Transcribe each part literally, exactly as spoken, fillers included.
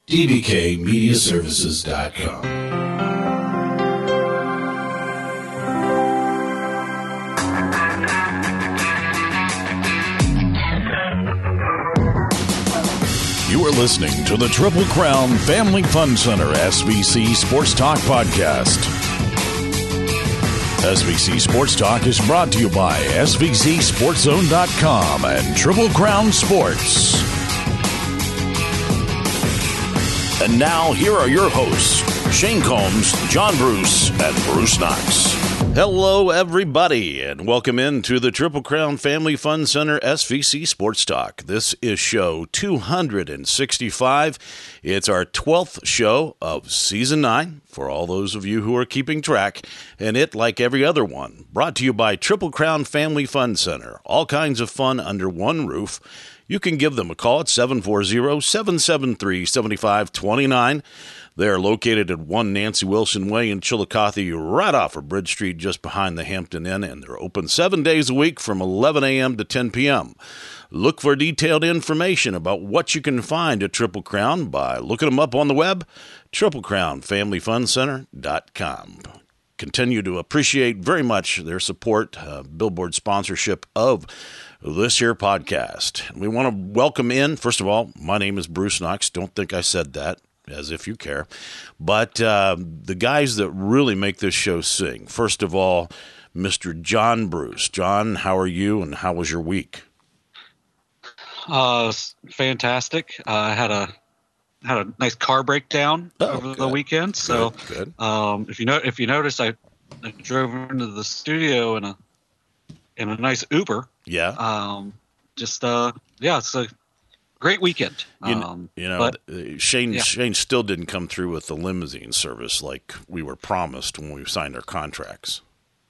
d b k media services dot com. You are listening to the Triple Crown Family Fun Center S V C Sports Talk podcast. S V C Sports Talk is brought to you by S V C Sports Zone dot com and Triple Crown Sports. And now, here are your hosts, Shane Combs, John Bruce, and Bruce Knox. Hello, everybody, and welcome into the Triple Crown Family Fun Center S V C Sports Talk. This is show two hundred sixty-five. It's our twelfth show of season nine, for all those of you who are keeping track, and it, like every other one, brought to you by Triple Crown Family Fun Center. All kinds of fun under one roof. You can give them a call at seven four zero, seven seven three, seven five two nine. They're located at one Nancy Wilson Way in Chillicothe, right off of Bridge Street, just behind the Hampton Inn, and they're open seven days a week from eleven a.m. to ten p.m. Look for detailed information about what you can find at Triple Crown by looking them up on the web, triple crown family fun center dot com. Continue to appreciate very much their support, uh, Billboard sponsorship of this here podcast. We want to welcome in, first of all, my name is Bruce Knox. Don't think I said that, as if you care. But uh, the guys that really make this show sing. First of all, Mister John Bruce. John, how are you, and how was your week? Uh, fantastic. I uh, had a had a nice car breakdown oh, over good. the weekend. So, good, good. Um, if you know, if you noticed, I, I drove into the studio in a in a nice Uber. Yeah. Um, just uh, yeah, it's a great weekend. You, um, you know, but, Shane yeah. Shane still didn't come through with the limousine service like we were promised when we signed our contracts.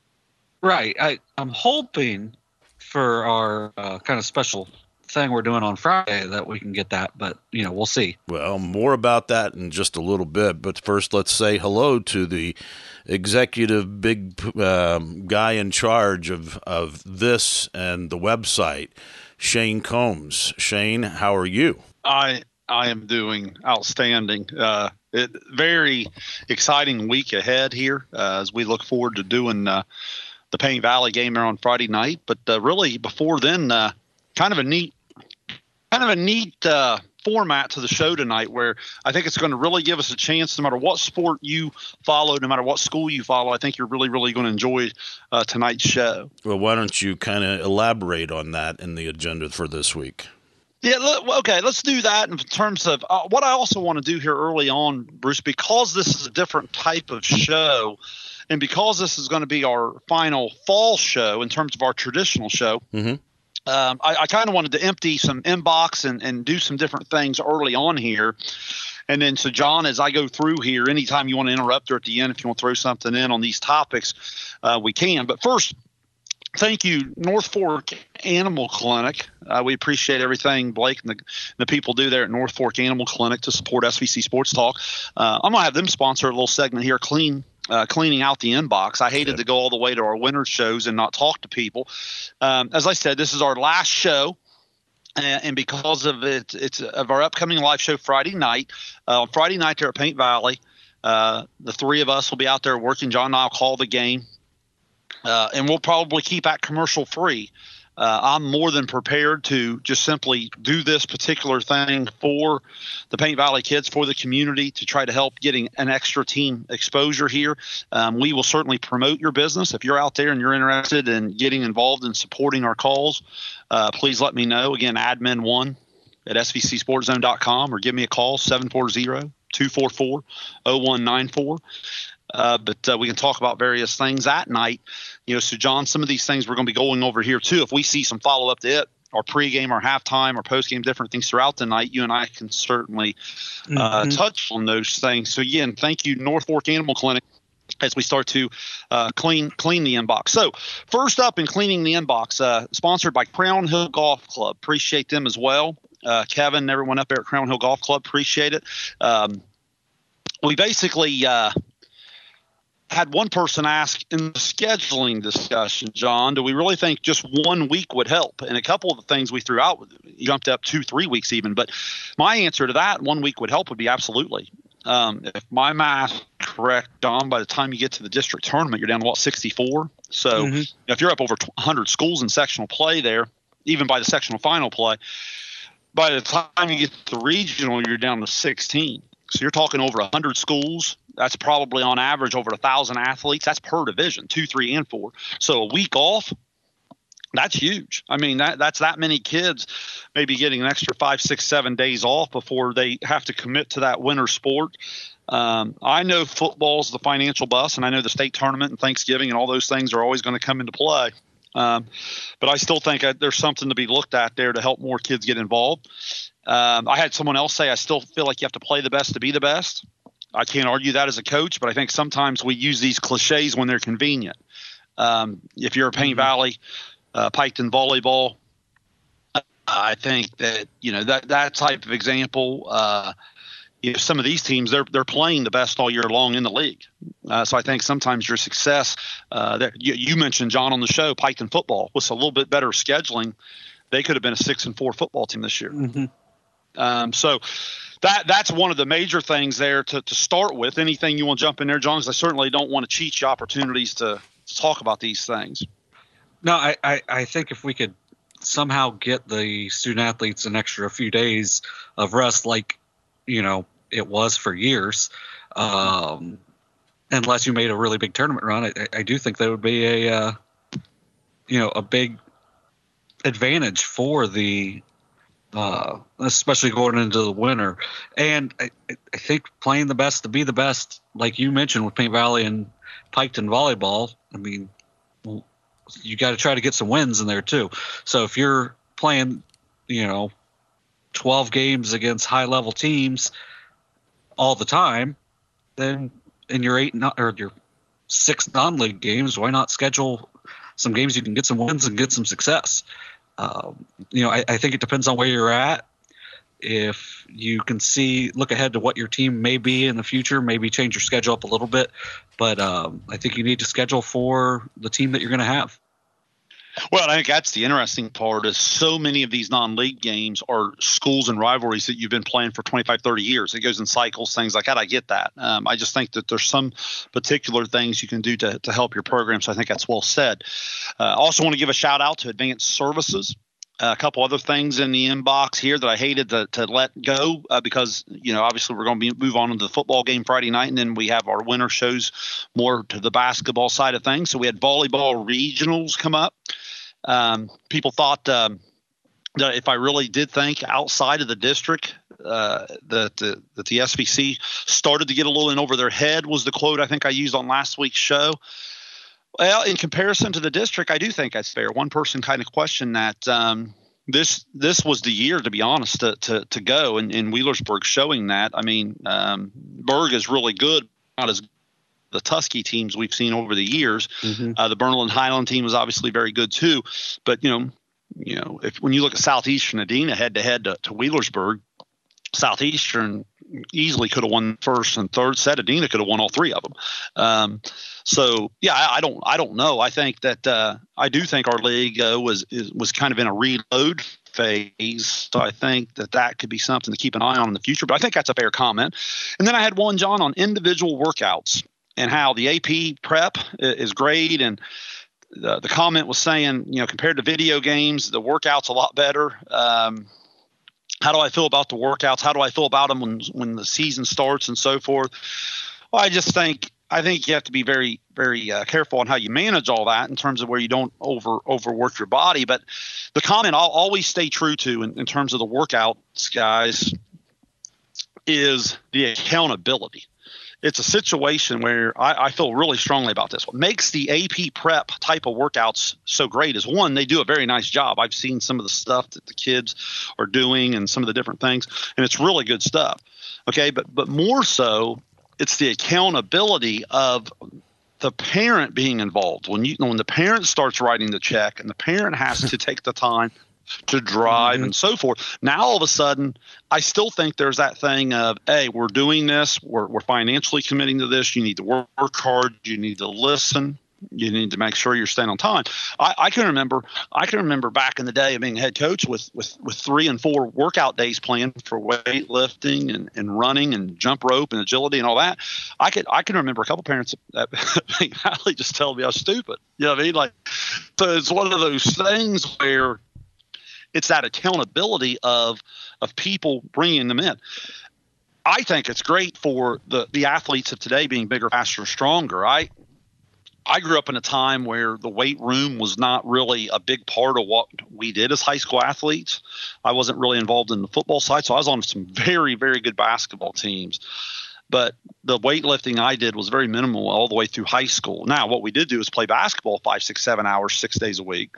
Right. I I'm hoping for our uh, kind of special thing we're doing on Friday that we can get that, but you know, we'll see. Well, more about that in just a little bit, but first let's say hello to the executive big um, guy in charge of of this and the website, Shane Combs. Shane, how are you? I I am doing outstanding. Uh, it very exciting week ahead here uh, as we look forward to doing uh, the Paint Valley game there on Friday night. But uh, really, before then, uh, kind of a neat, kind of a neat uh, format to the show tonight, where I think it's going to really give us a chance, no matter what sport you follow, no matter what school you follow. I think you're really, really going to enjoy uh, tonight's show. Well, why don't you kind of elaborate on that in the agenda for this week? Yeah, okay, let's do that in terms of uh, what I also want to do here early on, Bruce, because this is a different type of show, and because this is going to be our final fall show in terms of our traditional show. Mm-hmm. Um, I, I kind of wanted to empty some inbox and, and do some different things early on here. And then, so John, as I go through here, anytime you want to interrupt or at the end, if you want to throw something in on these topics, uh, we can. But first, thank you, North Fork Animal Clinic. Uh, we appreciate everything Blake and the, the people do there at North Fork Animal Clinic to support S V C Sports Talk. Uh, I'm going to have them sponsor a little segment here, clean. Uh, cleaning out the inbox. I hated Good. to go all the way to our winter shows and not talk to people. Um, as I said, this is our last show, and, and because of it, it's of our upcoming live show Friday night. Uh, on Friday night there at Paint Valley, uh, the three of us will be out there working. John and I will call the game, uh, and we'll probably keep that commercial free. Uh, I'm more than prepared to just simply do this particular thing for the Paint Valley kids, for the community, to try to help getting an extra team exposure here. Um, we will certainly promote your business. If you're out there and you're interested in getting involved in supporting our calls, uh, please let me know. Again, admin one at S V C sports zone dot com, or give me a call, seven four zero, two four four, zero one nine four. Uh, but uh, we can talk about various things that night. You know, so John, some of these things we're going to be going over here too. If we see some follow up to it, our pregame, our halftime, our postgame, different things throughout the night, you and I can certainly uh, mm-hmm. touch on those things. So again, thank you, North Fork Animal Clinic, as we start to uh, clean clean the inbox. So first up in cleaning the inbox, uh, sponsored by Crown Hill Golf Club. Appreciate them as well. Uh, Kevin and everyone up there at Crown Hill Golf Club, appreciate it. Um, we basically uh, had one person ask in the scheduling discussion, John, do we really think just one week would help? And a couple of the things we threw out jumped up two, three weeks even. But my answer to that, one week would help, would be absolutely. Um, if my math is correct, Don, by the time you get to the district tournament, you're down to what, sixty-four? So mm-hmm. if you're up over one hundred schools in sectional play there, even by the sectional final play, by the time you get to the regional, you're down to sixteen. So you're talking over one hundred schools. That's probably on average over one thousand athletes. That's per division, two, three, and four. So a week off, that's huge. I mean, that that's that many kids maybe getting an extra five, six, seven days off before they have to commit to that winter sport. Um, I know football's the financial bus, and I know the state tournament and Thanksgiving and all those things are always going to come into play. Um, but I still think there's something to be looked at there to help more kids get involved. Um, I had someone else say, I still feel like you have to play the best to be the best. I can't argue that as a coach, but I think sometimes we use these cliches when they're convenient. Um, if you're a Paint mm-hmm. Valley, uh, Piketon volleyball, I think that, you know, that, that type of example, uh, you know, some of these teams, they're, they're playing the best all year long in the league. Uh, so I think sometimes your success, uh, that you, you mentioned, John, on the show, Piketon football with a little bit better scheduling, they could have been a six and four football team this year. Mm-hmm. Um, so that that's one of the major things there to, to start with. Anything you want to jump in there, John? Because I certainly don't want to cheat you opportunities to, to talk about these things. No, I, I, I think if we could somehow get the student athletes an extra few days of rest, like, you know, it was for years, um, unless you made a really big tournament run, I, I do think that would be a, uh, you know, a big advantage for the, uh, especially going into the winter. And I, I think playing the best to be the best, like you mentioned with Paint Valley and Piketon volleyball, I mean, you got to try to get some wins in there too. So if you're playing, you know, twelve games against high level teams all the time, then in your eight or your six non-league games, why not schedule some games you can get some wins and get some success? Um, you know, I, I think it depends on where you're at. If you can see, look ahead to what your team may be in the future, maybe change your schedule up a little bit. But um, I think you need to schedule for the team that you're going to have. Well, I think that's the interesting part is so many of these non-league games are schools and rivalries that you've been playing for twenty-five, thirty years. It goes in cycles, things like that. I get that. Um, I just think that there's some particular things you can do to, to help your program. So I think that's well said. I uh, also want to give a shout out to Advanced Services. Uh, a couple other things in the inbox here that I hated to, to let go uh, because, you know, obviously we're going to be move on to the football game Friday night, and then we have our winter shows more to the basketball side of things. So we had volleyball regionals come up. Um, people thought um, that if I really did think outside of the district uh, that, the, that the S V C started to get a little in over their head was the quote I think I used on last week's show. Well, in comparison to the district, I do think that's fair. One person kind of questioned that um, this this was the year, to be honest, to to, to go, and, and Wheelersburg showing that. I mean, um, Berg is really good, not as the Tuskegee teams we've seen over the years. Mm-hmm. Uh, the Berlin Highland team was obviously very good too, but you know, you know, if when you look at Southeastern Adena head to head to Wheelersburg, Southeastern easily could have won first and third set. Adena could have won all three of them. Um, so yeah, I, I don't, I don't know. I think that uh, I do think our league uh, was is, was kind of in a reload phase. So I think that that could be something to keep an eye on in the future. But I think that's a fair comment. And then I had one, John, on individual workouts and how the A P prep is great. And the, the comment was saying, you know, compared to video games, the workout's a lot better. Um, How do I feel about the workouts? How do I feel about them when when the season starts and so forth? Well, I just think I think you have to be very very uh, careful on how you manage all that in terms of where you don't over overwork your body. But the comment I'll always stay true to in, in terms of the workouts, guys, is the accountability. It's a situation where I, I feel really strongly about this. What makes the A P prep type of workouts so great is, one, they do a very nice job. I've seen some of the stuff that the kids are doing and some of the different things, and it's really good stuff. Okay, but but more so, it's the accountability of the parent being involved. When you when the parent starts writing the check and the parent has to take the time to drive mm-hmm. and so forth. Now, all of a sudden, I still think there's that thing of, hey, we're doing this. We're, we're financially committing to this. You need to work, work hard. You need to listen. You need to make sure you're staying on time. I, I can remember, I can remember back in the day of being head coach with, with, with three and four workout days planned for weightlifting and, and running and jump rope and agility and all that. I could, I can remember a couple parents that actually just telling me I was stupid. You know what I mean? Like, so it's one of those things where it's that accountability of, of people bringing them in. I think it's great for the, the athletes of today being bigger, faster, stronger. I, I grew up in a time where the weight room was not really a big part of what we did as high school athletes. I wasn't really involved in the football side, so I was on some very, very good basketball teams. But the weightlifting I did was very minimal all the way through high school. Now, what we did do is play basketball five, six, seven hours, six days a week.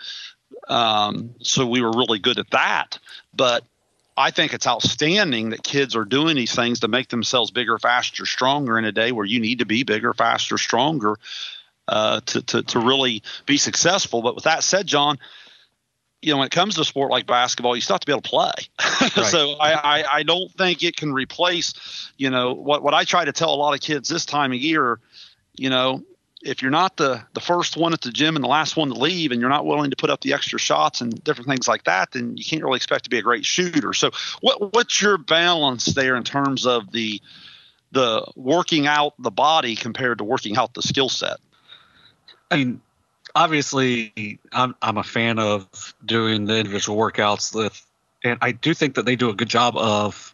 Um, so we were really good at that. But I think it's outstanding that kids are doing these things to make themselves bigger, faster, stronger in a day where you need to be bigger, faster, stronger. Uh, to, to, to really be successful. But with that said, John, you know, when it comes to a sport like basketball, you still have to be able to play. Right. So I, I, I don't think it can replace, you know, what, what I try to tell a lot of kids this time of year, you know, if you're not the, the first one at the gym and the last one to leave and you're not willing to put up the extra shots and different things like that, then you can't really expect to be a great shooter. So what what's your balance there in terms of the the working out the body compared to working out the skill set? I mean, obviously, I'm I'm a fan of doing the individual workouts with, and I do think that they do a good job of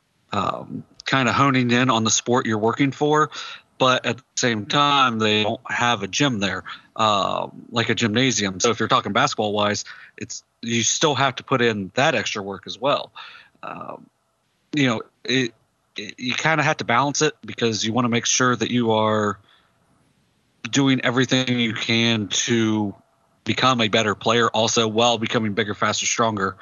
um, kind of honing in on the sport you're working for. But at the same time, they don't have a gym there, uh, like a gymnasium. So if you're talking basketball wise, it's you still have to put in that extra work as well. Um, you know, it, it you kind of have to balance it because you want to make sure that you are doing everything you can to become a better player also while becoming bigger, faster, stronger.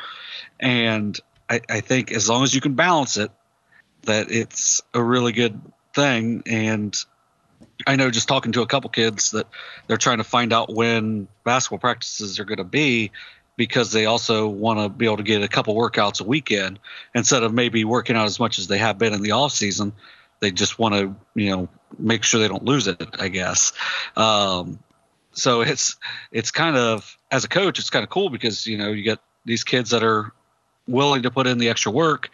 And I, I think as long as you can balance it, that it's a really good thing. And I know just talking to a couple kids that they're trying to find out when basketball practices are going to be because they also want to be able to get a couple workouts a weekend instead of maybe working out as much as they have been in the off season. They just want to, you know, make sure they don't lose it, I guess. Um, so it's it's kind of, as a coach, it's kind of cool because, you know, you get these kids that are willing to put in the extra work,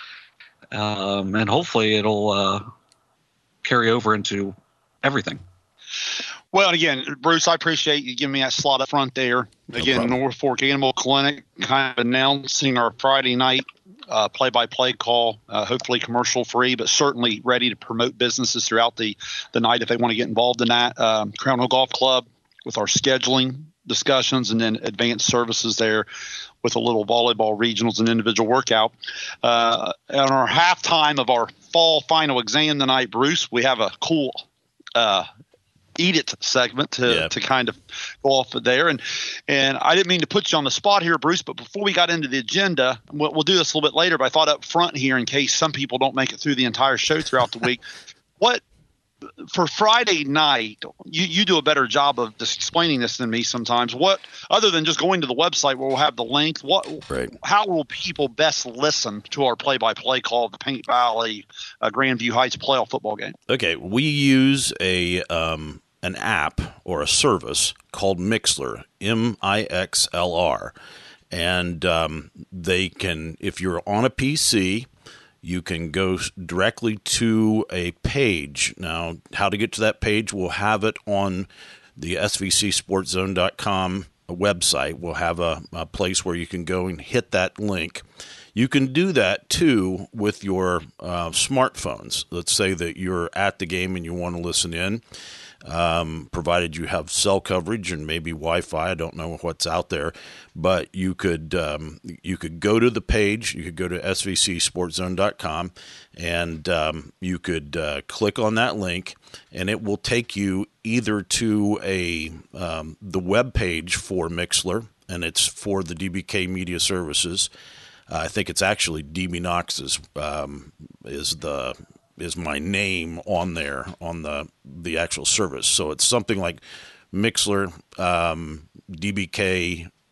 um, and hopefully it'll uh, carry over into everything. Well, again, Bruce, I appreciate you giving me that slot up front there. Again, no North Fork Animal Clinic kind of announcing our Friday night uh, play-by-play call, uh, hopefully commercial-free, but certainly ready to promote businesses throughout the, the night if they want to get involved in that. Um, Crown Hill Golf Club with our scheduling discussions and then advanced services there with a little volleyball regionals and individual workout. Uh, on our halftime of our fall final exam tonight, Bruce, we have a cool uh, – Eat It segment to, yeah. to kind of go off of there. And and I didn't mean to put you on the spot here, Bruce, but before we got into the agenda, we'll, we'll do this a little bit later, but I thought up front here in case some people don't make it through the entire show throughout the week. What for Friday night, you, you do a better job of just explaining this than me sometimes. What, other than just going to the website where we'll have the link, what, right. how will people best listen to our play-by-play call of the Paint Valley uh, Grandview Heights playoff football game? Okay, we use a um, an app or a service called Mixlr, M I X L R, and um, they can, if you're on a P C, you can go directly to a page. Now, how to get to that page, we'll have it on the S V C sports zone dot com website. We'll have a, a place where you can go and hit that link. You can do that, too, with your uh, smartphones. Let's say that you're at the game and you want to listen in, um, provided you have cell coverage and maybe Wi-Fi. I don't know what's out there. But you could um, you could go to the page. You could go to S V C sports zone dot com, and um, you could uh, click on that link, and it will take you either to a um, the web page for Mixlr, and it's for the D B K Media Services. Uh, I think it's actually D B Knox's um, is the is my name on there on the the actual service. So it's something like Mixlr, um, D B K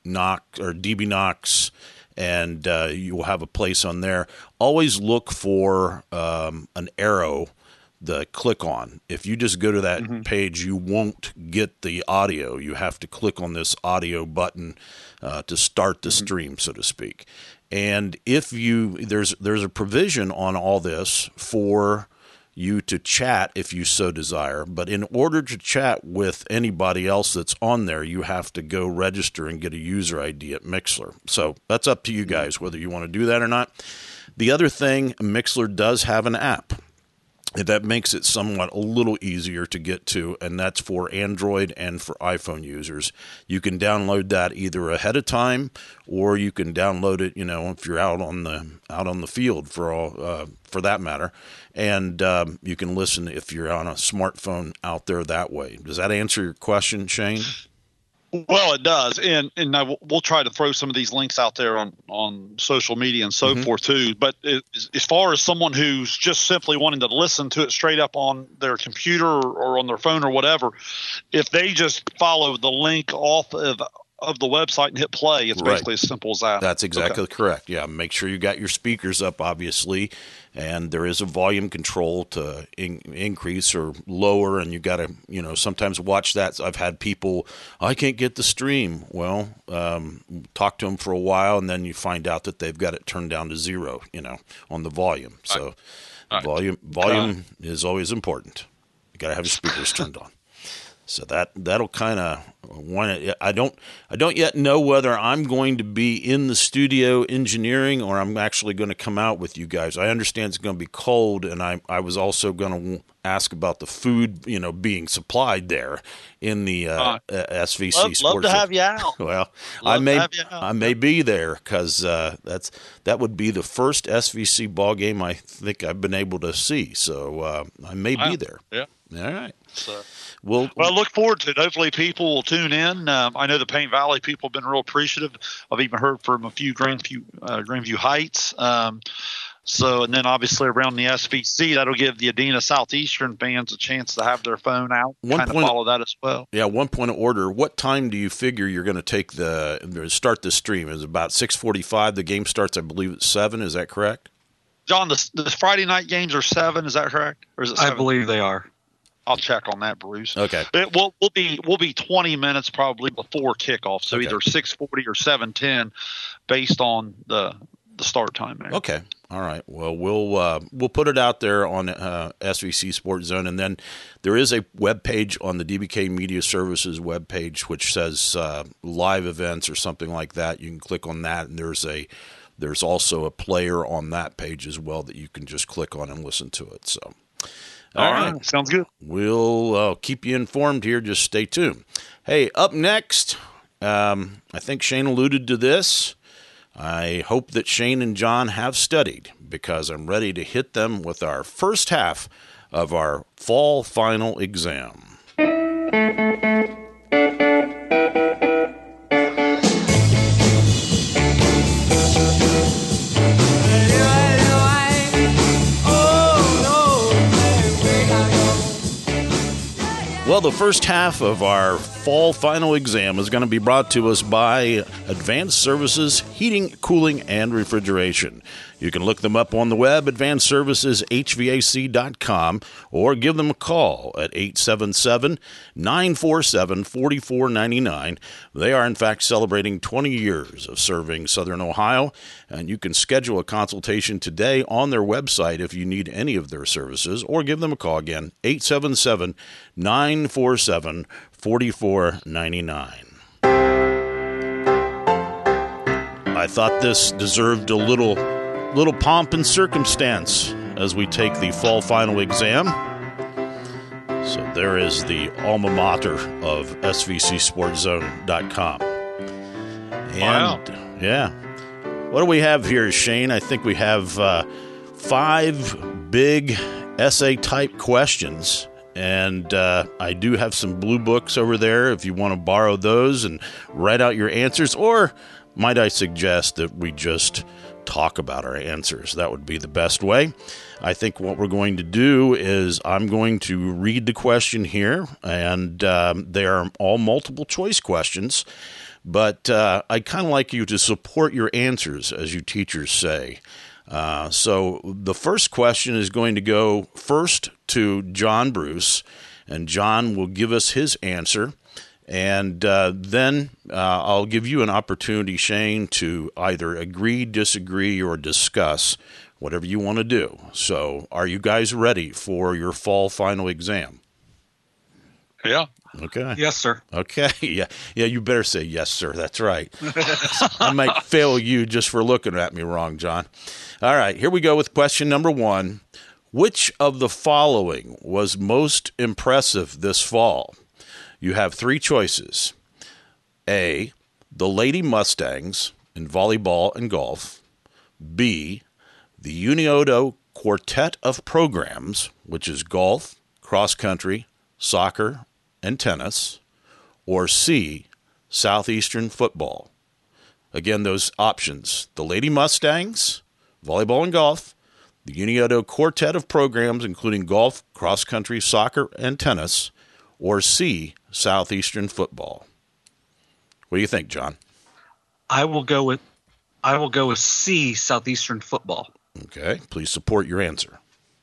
Knox or D B Knox, and uh, you will have a place on there. Always look for um, an arrow to click on. If you just go to that mm-hmm. page, you won't get the audio. You have to click on this audio button uh, to start the mm-hmm. stream, so to speak. And if you there's there's a provision on all this for you to chat if you so desire, but in order to chat with anybody else that's on there, you have to go register and get a user I D at Mixlr. So that's up to you guys whether you want to do that or not. The other thing, Mixlr does have an app. That makes it somewhat a little easier to get to, and that's for Android and for iPhone users. You can download that either ahead of time, or you can download it, you know, if you're out on the out on the field for all uh, for that matter, and um, you can listen if you're on a smartphone out there that way. Does that answer your question, Shane? Well, it does, and and I, we'll try to throw some of these links out there on, on social media and so mm-hmm. forth too. But it, as far as someone who's just simply wanting to listen to it straight up on their computer or, or on their phone or whatever, if they just follow the link off of of the website and hit play, it's right. basically as simple as that. That's exactly okay. correct. Yeah, make sure you got your speakers up, obviously, and there is a volume control to in, increase or lower, and you got to, you know, sometimes watch that. I've had people, I can't get the stream. Well, um, talk to them for a while, and then you find out that they've got it turned down to zero, you know, on the volume. So right. Right. volume volume uh, is always important. You got to have your speakers turned on. So that that'll kind of I don't I don't yet know whether I'm going to be in the studio engineering or I'm actually going to come out with you guys. I understand it's going to be cold, and I I was also going to ask about the food, you know, being supplied there in the uh, uh, S V C love, Sports. Love to have you out. Well, love I may I may be there because uh, that's that would be the first S V C ball game I think I've been able to see. So uh, I may wow. be there. Yeah. All right. So. Well, well, I look forward to it. Hopefully people will tune in. Um, I know the Paint Valley people have been real appreciative. I've even heard from a few Grandview, uh, Grandview Heights. Um, so, and then obviously around the S V C, that'll give the Adena Southeastern fans a chance to have their phone out, one kind of point, follow that as well. Yeah, one point of order. What time do you figure you're going to take the start the stream? Is it about six forty-five? The game starts, I believe, at seven. Is that correct? John, the, the Friday night games are seven. Is that correct? Or is it seven? I believe they are. I'll check on that, Bruce. Okay. It, we'll, we'll be we'll be twenty minutes probably before kickoff, so okay. either six forty or seven ten, based on the the start time there. Okay. All right. Well, we'll uh, we'll put it out there on uh, S V C Sports Zone, and then there is a web page on the D B K Media Services web page which says uh, live events or something like that. You can click on that, and there's a there's also a player on that page as well that you can just click on and listen to it. So. All, All right. right. Sounds good. We'll uh, keep you informed here. Just stay tuned. Hey, up next, um, I think Shane alluded to this. I hope that Shane and John have studied because I'm ready to hit them with our first half of our fall final exam. Well, the first half of our fall final exam is going to be brought to us by Advanced Services Heating, Cooling, and Refrigeration. You can look them up on the web, advanced services h v a c dot com, or give them a call at eight seven seven, nine four seven, four four nine nine. They are, in fact, celebrating twenty years of serving Southern Ohio, and you can schedule a consultation today on their website if you need any of their services, or give them a call again, eight seven seven, nine four seven, four four nine nine. I thought this deserved a little little pomp and circumstance as we take the fall final exam. So there is the alma mater of S V C sports zone dot com. And wow. Yeah. What do we have here, Shane? I think we have uh, five big essay-type questions. And uh, I do have some blue books over there if you want to borrow those and write out your answers. Or might I suggest that we just talk about our answers? That would be the best way. I think what we're going to do is I'm going to read the question here, and um, they are all multiple choice questions. but uh, I'd kind of like you to support your answers, as you teachers say. Uh, so the first question is going to go first to John Bruce, and John will give us his answer. And uh, then uh, I'll give you an opportunity, Shane, to either agree, disagree, or discuss, whatever you want to do. So are you guys ready for your fall final exam? Yeah. Okay. Yes, sir. Okay. Yeah. Yeah. You better say yes, sir. That's right. I might fail you just for looking at me wrong, John. All right. Here we go with question number one. Which of the following was most impressive this fall? You have three choices. A, the Lady Mustangs in volleyball and golf. B, the Unioto Quartet of Programs, which is golf, cross country, soccer, and tennis. Or C, Southeastern football. Again, those options. The Lady Mustangs, volleyball and golf. The Unioto Quartet of Programs, including golf, cross country, soccer, and tennis. Or C, Southeastern football. What do you think, John? I will go with I will go with C, Southeastern football. Okay, please support your answer.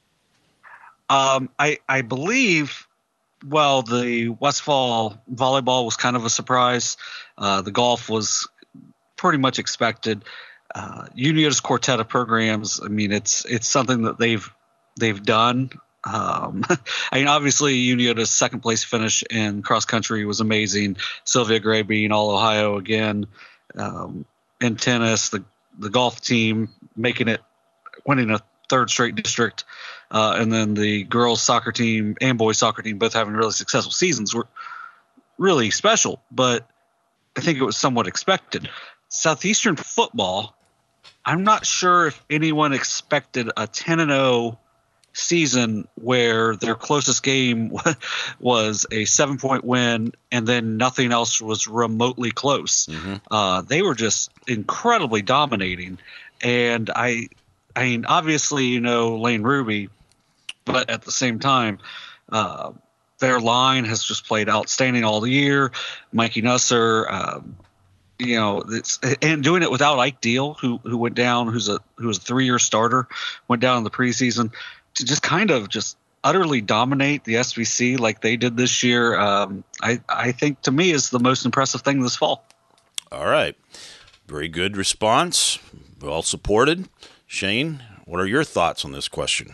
Um, I I believe. Well, the Westfall volleyball was kind of a surprise. Uh, the golf was pretty much expected. Uh, Unioto's Quartet of Programs. I mean, it's it's something that they've they've done. Um, I mean, obviously, Unioto's second place finish in cross country was amazing. Sylvia Gray being all Ohio again. Um, in tennis, the the golf team making it, winning a third straight district, uh, and then the girls soccer team and boys soccer team both having really successful seasons were really special. But I think it was somewhat expected. Southeastern football, I'm not sure if anyone expected a ten and oh season where their closest game was a seven point win and then nothing else was remotely close. Mm-hmm. Uh, they were just incredibly dominating. And I, I mean, obviously, you know, Lane Ruby, but at the same time, uh, their line has just played outstanding all the year. Mikey Nusser, um, you know, it's, and doing it without Ike Deal, who who went down, who's a who was a three-year starter, went down in the preseason, to just kind of just utterly dominate the S V C like they did this year. Um, I I think to me is the most impressive thing this fall. All right, very good response, well supported. Shane, what are your thoughts on this question?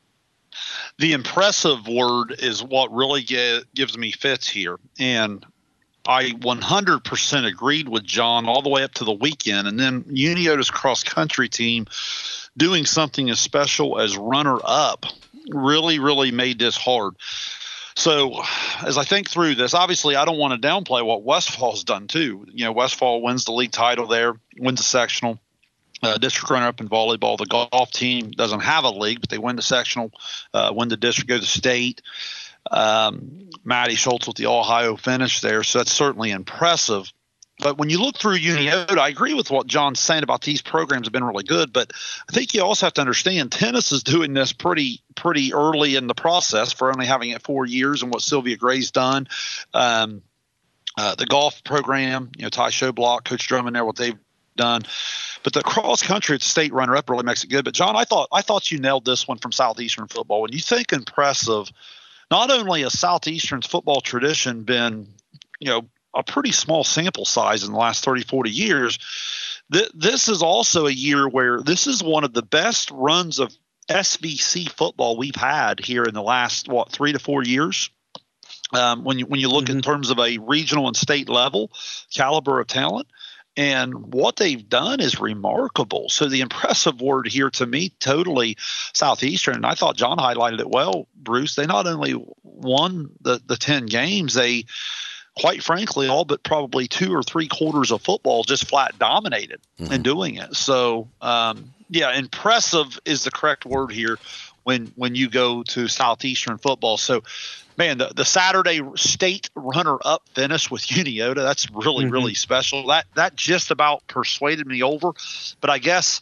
The impressive word is what really get, gives me fits here. And I one hundred percent agreed with John all the way up to the weekend. And then Unioto's cross-country team doing something as special as runner-up really, really made this hard. So as I think through this, obviously I don't want to downplay what Westfall's done too. You know, Westfall wins the league title there, wins the sectional. Uh, district runner-up in volleyball. The golf team doesn't have a league, but they win the sectional, uh, win the district, go to state. Um, Maddie Schultz with the Ohio finish there, so that's certainly impressive. But when you look through Unioto, I agree with what John's saying about these programs have been really good, but I think you also have to understand tennis is doing this pretty pretty early in the process for only having it four years and what Sylvia Gray's done. Um, uh, the golf program, you know, Ty Showblock, Coach Drummond there, what they've done. But the cross country at state runner up really makes it good. But John, I thought I thought you nailed this one from Southeastern football. When you think impressive, not only has Southeastern's football tradition been, you know, a pretty small sample size in the last thirty, forty years, th- this is also a year where this is one of the best runs of S V C football we've had here in the last, what, three to four years. Um, when you when you look mm-hmm. in terms of a regional and state level caliber of talent. And what they've done is remarkable. So the impressive word here to me, totally Southeastern, and I thought John highlighted it well, Bruce, they not only won the, the ten games, they, quite frankly, all but probably two or three quarters of football just flat dominated mm-hmm. in doing it. So, um, yeah, impressive is the correct word here when when you go to Southeastern football. So, man, the, the Saturday state runner-up finish with Unioto, that's really, mm-hmm. really special. That that just about persuaded me over. But I guess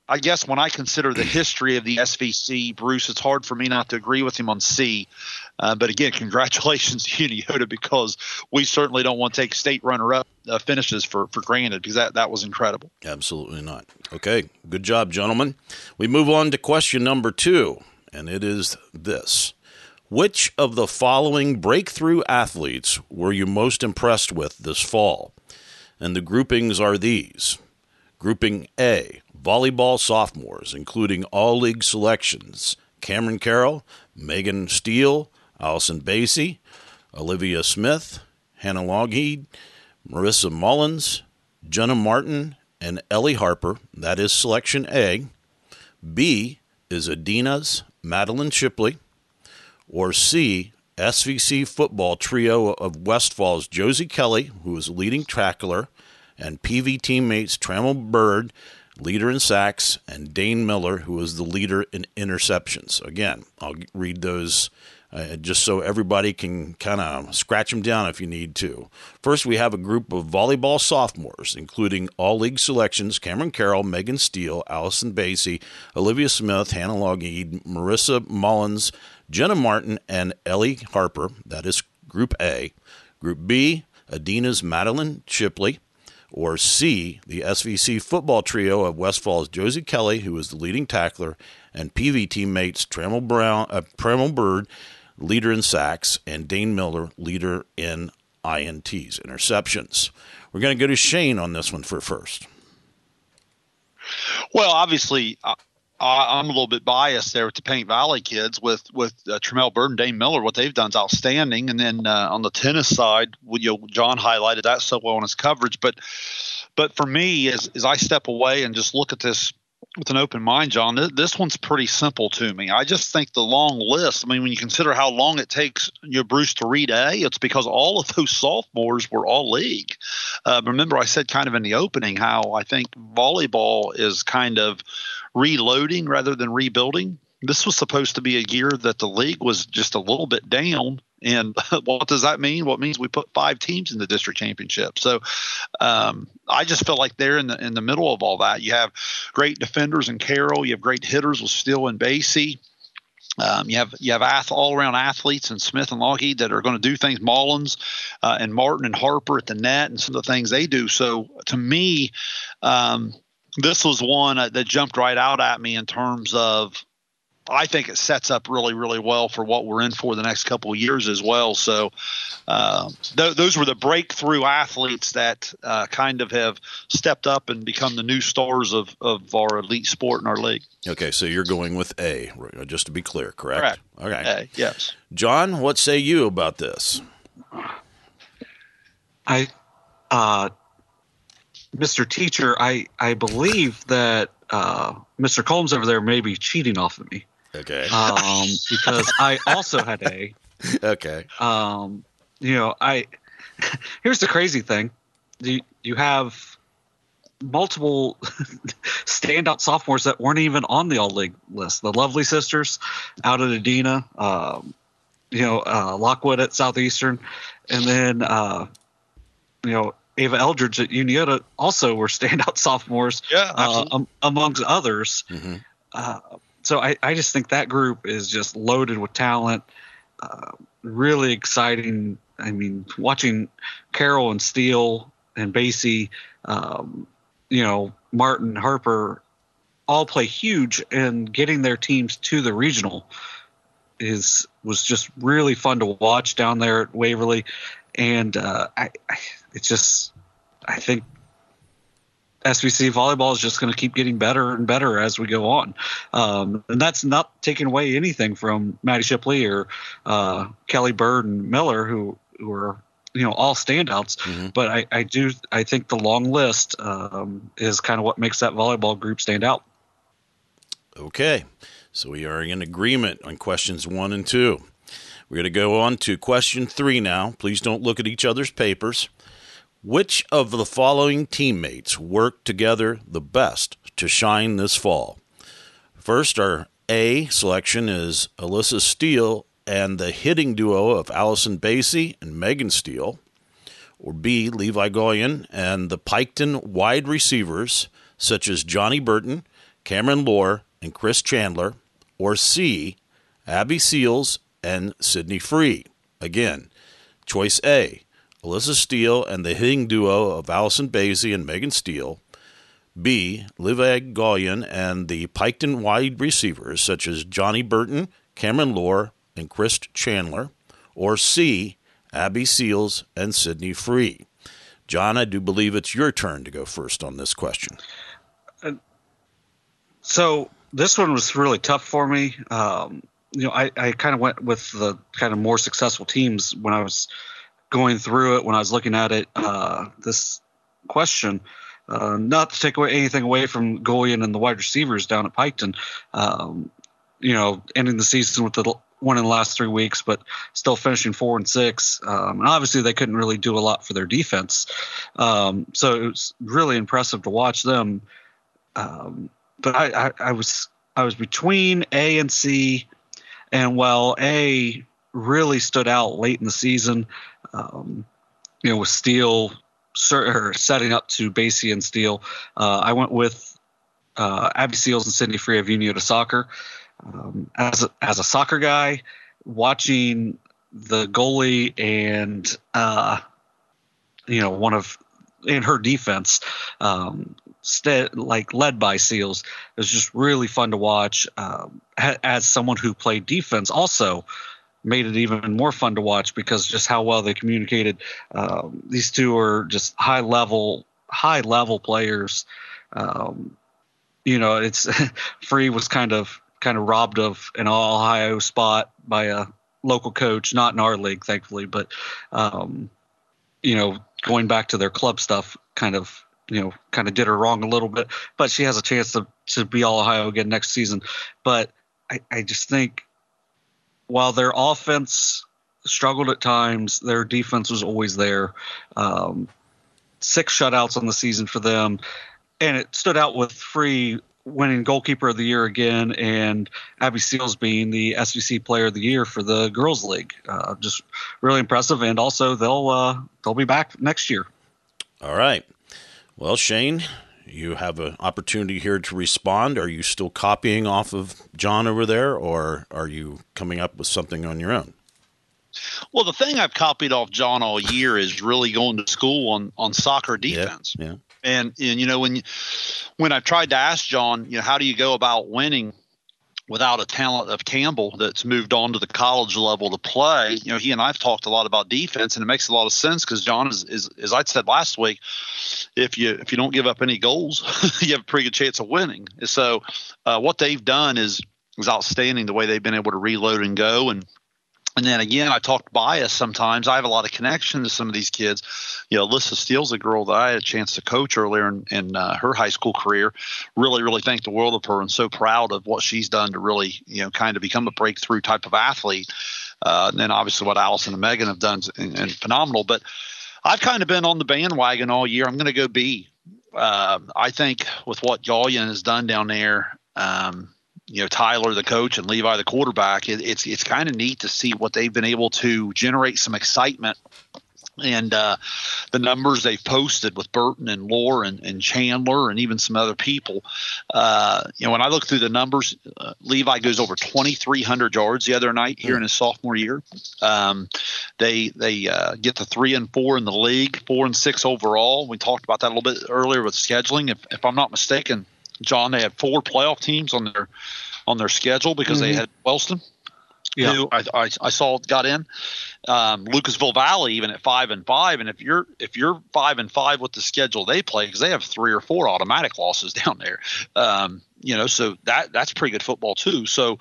I guess when I consider the history of the S V C, Bruce, it's hard for me not to agree with him on C. Uh, but again, congratulations to Uniota, because we certainly don't want to take state runner-up uh, finishes for, for granted, because that, that was incredible. Absolutely not. Okay, good job, gentlemen. We move on to question number two, and it is this. Which of the following breakthrough athletes were you most impressed with this fall? And the groupings are these. Grouping A, volleyball sophomores, including all-league selections, Cameron Carroll, Megan Steele, Allison Basie, Olivia Smith, Hannah Longheed, Marissa Mullins, Jenna Martin, and Ellie Harper. That is selection A. B is Adina's Madeline Shipley. Or C, S V C football trio of Westfall's Josie Kelly, who is leading tackler, and P V teammates Trammell Bird, leader in sacks, and Dane Miller, who is the leader in interceptions. Again, I'll read those uh, just so everybody can kind of scratch them down if you need to. First, we have a group of volleyball sophomores, including all-league selections, Cameron Carroll, Megan Steele, Allison Basie, Olivia Smith, Hannah Longheed, Marissa Mullins, Jenna Martin, and Ellie Harper. That is Group A. Group B, Adina's Madeline Shipley. Or C, the S V C football trio of Westfall's Josie Kelly, who is the leading tackler, and P V teammates Trammell, Brown, uh, Trammell Bird, leader in sacks, and Dane Miller, leader in I N Ts, interceptions. We're going to go to Shane on this one for first. Well, obviously, uh, I'm a little bit biased there with the Paint Valley kids with with uh, Trammell Bird and Dane Miller. What they've done is outstanding. And then uh, on the tennis side, you know, John highlighted that so well in his coverage. But but for me, as as I step away and just look at this with an open mind, John, th- this one's pretty simple to me. I just think the long list. I mean, when you consider how long it takes, you know, Bruce to read A, it's because all of those sophomores were all league. Uh, remember, I said kind of in the opening how I think volleyball is kind of reloading rather than rebuilding. This was supposed to be a year that the league was just a little bit down. And what does that mean? Well, it means we put five teams in the district championship. So um, I just feel like they're in the in the middle of all that. You have great defenders in Carroll. You have great hitters with Steele and Basie. Um, you have you have ath- all around athletes in Smith and Lockheed that are going to do things. Mullins uh, and Martin and Harper at the net and some of the things they do. So to me, um, this was one uh, that jumped right out at me in terms of, I think it sets up really, really well for what we're in for the next couple of years as well. So uh, th- those were the breakthrough athletes that uh, kind of have stepped up and become the new stars of, of our elite sport in our league. Okay, so you're going with A, just to be clear, correct? Correct. Okay. A, yes. John, what say you about this? I, uh, Mister Teacher, I, I believe that uh, Mister Combs over there may be cheating off of me. Okay. Um, because I also had A. Okay. Um, you know, I here's the crazy thing: you you have multiple standout sophomores that weren't even on the all league list. The Lovely Sisters out at Adina, um, you know, uh, Lockwood at Southeastern, and then uh, you know, Ava Eldridge at Uniota also were standout sophomores. Yeah, uh, um, amongst others. Mm-hmm. Uh, so I, I just think that group is just loaded with talent. Uh, really exciting. I mean, watching Carroll and Steele and Basie, um, you know, Martin, Harper, all play huge, and getting their teams to the regional is was just really fun to watch down there at Waverly. And uh, I, I, it's just, I think S V C volleyball is just going to keep getting better and better as we go on. Um, and that's not taking away anything from Maddie Shipley or uh, Kelly Bird and Miller, who, who are, you know, all standouts. Mm-hmm. But I, I do, I think the long list um, is kind of what makes that volleyball group stand out. Okay. So we are in agreement on questions one and two. We're going to go on to question three now. Please don't look at each other's papers. Which of the following teammates worked together the best to shine this fall? First, our A selection is Alyssa Steele and the hitting duo of Allison Basie and Megan Steele. Or B, Levi Goyen and the Piketon wide receivers such as Johnny Burton, Cameron Lohr and Chris Chandler, or C, Abby Seals and Sydney Free? Again, choice A, Alyssa Steele and the hitting duo of Allison Basie and Megan Steele. B, Levi Gallion and the Piketon wide receivers such as Johnny Burton, Cameron Lohr, and Chris Chandler. Or C, Abby Seals and Sydney Free? John, I do believe it's your turn to go first on this question. Uh, so this one was really tough for me. Um, you know, I, I kind of went with the kind of more successful teams when I was going through it, when I was looking at it, uh, this question. Uh, not to take away anything away from Golian and the wide receivers down at Piketon, um, you know, ending the season with the one in the last three weeks, but still finishing four and six. Um, and obviously they couldn't really do a lot for their defense. Um, so it was really impressive to watch them. Um, but I, I, I was, I was between A and C, and while A really stood out late in the season, um, you know, with Steele setting up to Basie and Steele, uh, I went with uh, Abby Seals and Sydney Free of Unio to Soccer. Um, as a, as a soccer guy, watching the goalie and uh, you know one of in her defense, um, st- like led by Seals, it was just really fun to watch. Um, as someone who played defense, also made it even more fun to watch because just how well they communicated. Um, these two are just high level, high level players. Um, you know, it's Free was kind of. kind of robbed of an All-Ohio spot by a local coach, not in our league, thankfully, but, um, you know, going back to their club stuff kind of, you know, kind of did her wrong a little bit, but she has a chance to, to be All-Ohio again next season. But I, I just think while their offense struggled at times, their defense was always there. Um, six shutouts on the season for them, and it stood out with Free winning goalkeeper of the year again, and Abby Seals being the S V C player of the year for the girls league. Uh, just really impressive. And also they'll, uh, they'll be back next year. All right. Well, Shane, you have an opportunity here to respond. Are you still copying off of John over there, or are you coming up with something on your own? Well, the thing I've copied off John all year is really going to school on, on soccer defense. Yeah, yeah. And, and, you know, when you, when I've tried to ask John, you know, how do you go about winning without a talent of Campbell that's moved on to the college level to play? You know, he and I've talked a lot about defense, and it makes a lot of sense because John is, is, as I said last week, if you if you don't give up any goals, you have a pretty good chance of winning. So uh, what they've done is is outstanding, the way they've been able to reload and go. And And then again, I talk bias sometimes. I have a lot of connection to some of these kids. You know, Alyssa Steele's a girl that I had a chance to coach earlier in, in uh, her high school career. Really, really think the world of her and so proud of what she's done to really, you know, kind of become a breakthrough type of athlete. Uh, and then obviously what Allison and Megan have done and, and phenomenal. But I've kind of been on the bandwagon all year. I'm going to go B. Uh, I think with what Gallion has done down there, um, you know, Tyler, the coach, and Levi, the quarterback, it, it's it's kind of neat to see what they've been able to generate some excitement. And uh, the numbers they've posted with Burton and Lohr and, and Chandler and even some other people. Uh, you know, when I look through the numbers, uh, Levi goes over twenty-three hundred yards the other night here mm. in his sophomore year. Um, they they uh, get to three and four in the league, four and six overall. We talked about that a little bit earlier with scheduling. If, if I'm not mistaken, John, they had four playoff teams on their on their schedule because mm-hmm. they had Wellston, yeah. who I, I, I saw got in. Um, Lucasville Valley even at five and five, and if you're if you're five and five with the schedule they play, because they have three or four automatic losses down there, um, you know, so that that's pretty good football too. So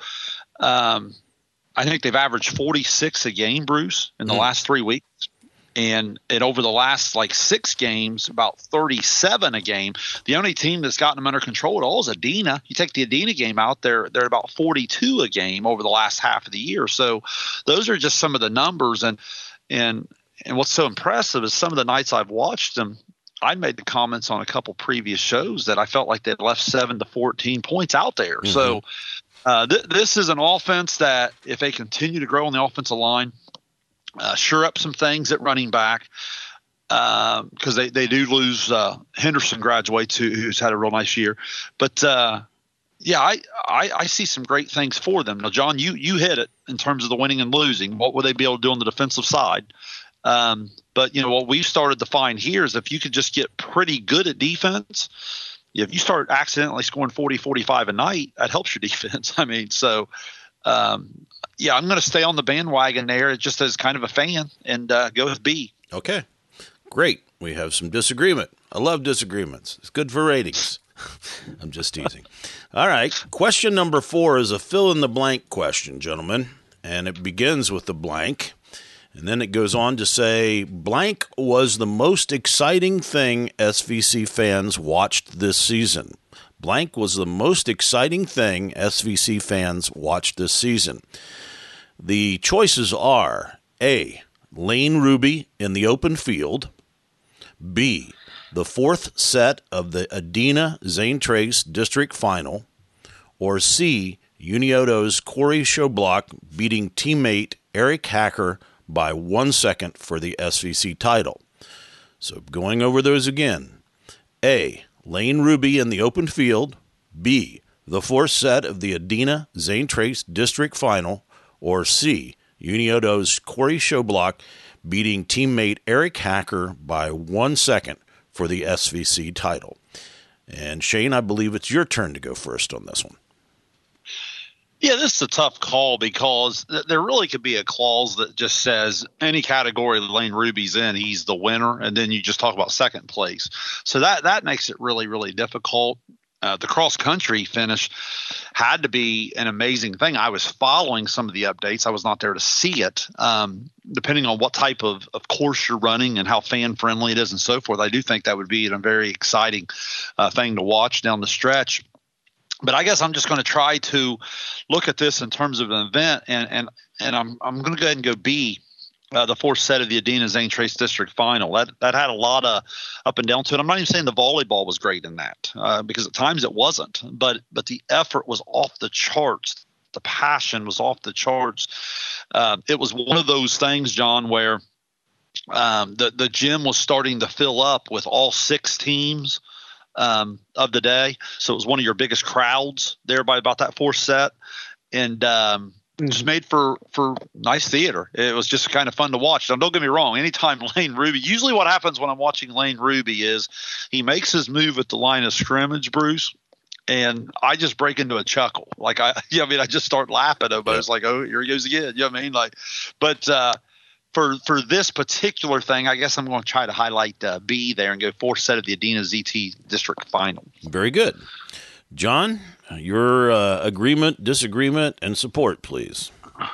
um, I think they've averaged forty-six a game, Bruce, in the mm-hmm. last three weeks. And, and over the last like six games, about thirty-seven a game. The only team that's gotten them under control at all is Adena. You take the Adena game out, they're they're about forty-two a game over the last half of the year. So those are just some of the numbers. And and and what's so impressive is some of the nights I've watched them, I made the comments on a couple previous shows that I felt like they left seven to fourteen points out there. Mm-hmm. So uh, th- this is an offense that if they continue to grow on the offensive line, Uh, sure up some things at running back because uh, they, they do lose uh, Henderson graduates who, who's had a real nice year. But uh, yeah, I, I, I see some great things for them. Now, John, you, you hit it in terms of the winning and losing. What will they be able to do on the defensive side? Um, but, you know, what we've started to find here is if you could just get pretty good at defense, if you start accidentally scoring forty, forty-five a night, that helps your defense. I mean, so, um, yeah, I'm going to stay on the bandwagon there just as kind of a fan and uh, go with B. Okay, great. We have some disagreement. I love disagreements. It's good for ratings. I'm just teasing. All right. Question number four is a fill-in-the-blank question, gentlemen, and it begins with the blank, and then it goes on to say, blank was the most exciting thing S V C fans watched this season. Blank was the most exciting thing S V C fans watched this season. The choices are A, Lane Ruby in the open field, B, the fourth set of the Adena Zane Trace District Final, or C, Unioto's Corey Shoblock beating teammate Eric Hacker by one second for the S V C title. So going over those again. A, Lane Ruby in the open field, B, the fourth set of the Adena Zane Trace District Final, or C, Unioto's Corey Shoblock beating teammate Eric Hacker by one second for the S V C title. And Shane, I believe it's your turn to go first on this one. Yeah, this is a tough call because th- there really could be a clause that just says any category Lane Ruby's in, he's the winner, and then you just talk about second place. So that that makes it really, really difficult. Uh, the cross-country finish had to be an amazing thing. I was following some of the updates. I was not there to see it. Um, depending on what type of, of course you're running and how fan-friendly it is and so forth, I do think that would be a very exciting uh, thing to watch down the stretch. But I guess I'm just going to try to look at this in terms of an event, and and and I'm I'm going to go ahead and go B, uh, the fourth set of the Adena Zane Trace District Final. That that had a lot of up and down to it. I'm not even saying the volleyball was great in that, uh, because at times it wasn't. But but the effort was off the charts. The passion was off the charts. Uh, it was one of those things, John, where um, the the gym was starting to fill up with all six teams um, of the day. So it was one of your biggest crowds there by about that fourth set. And um, just made for, for nice theater. It was just kind of fun to watch. Now, don't get me wrong. Anytime Lane Ruby, usually what happens when I'm watching Lane Ruby is he makes his move at the line of scrimmage, Bruce, and I just break into a chuckle. Like I, yeah, I mean, I just start laughing. But it's like, oh, here he goes again. You know what I mean? Like, but uh, for for this particular thing, I guess I'm going to try to highlight uh, B there and go fourth set of the Adena Z T District Final. Very good, John. Your uh, agreement, disagreement, and support, please.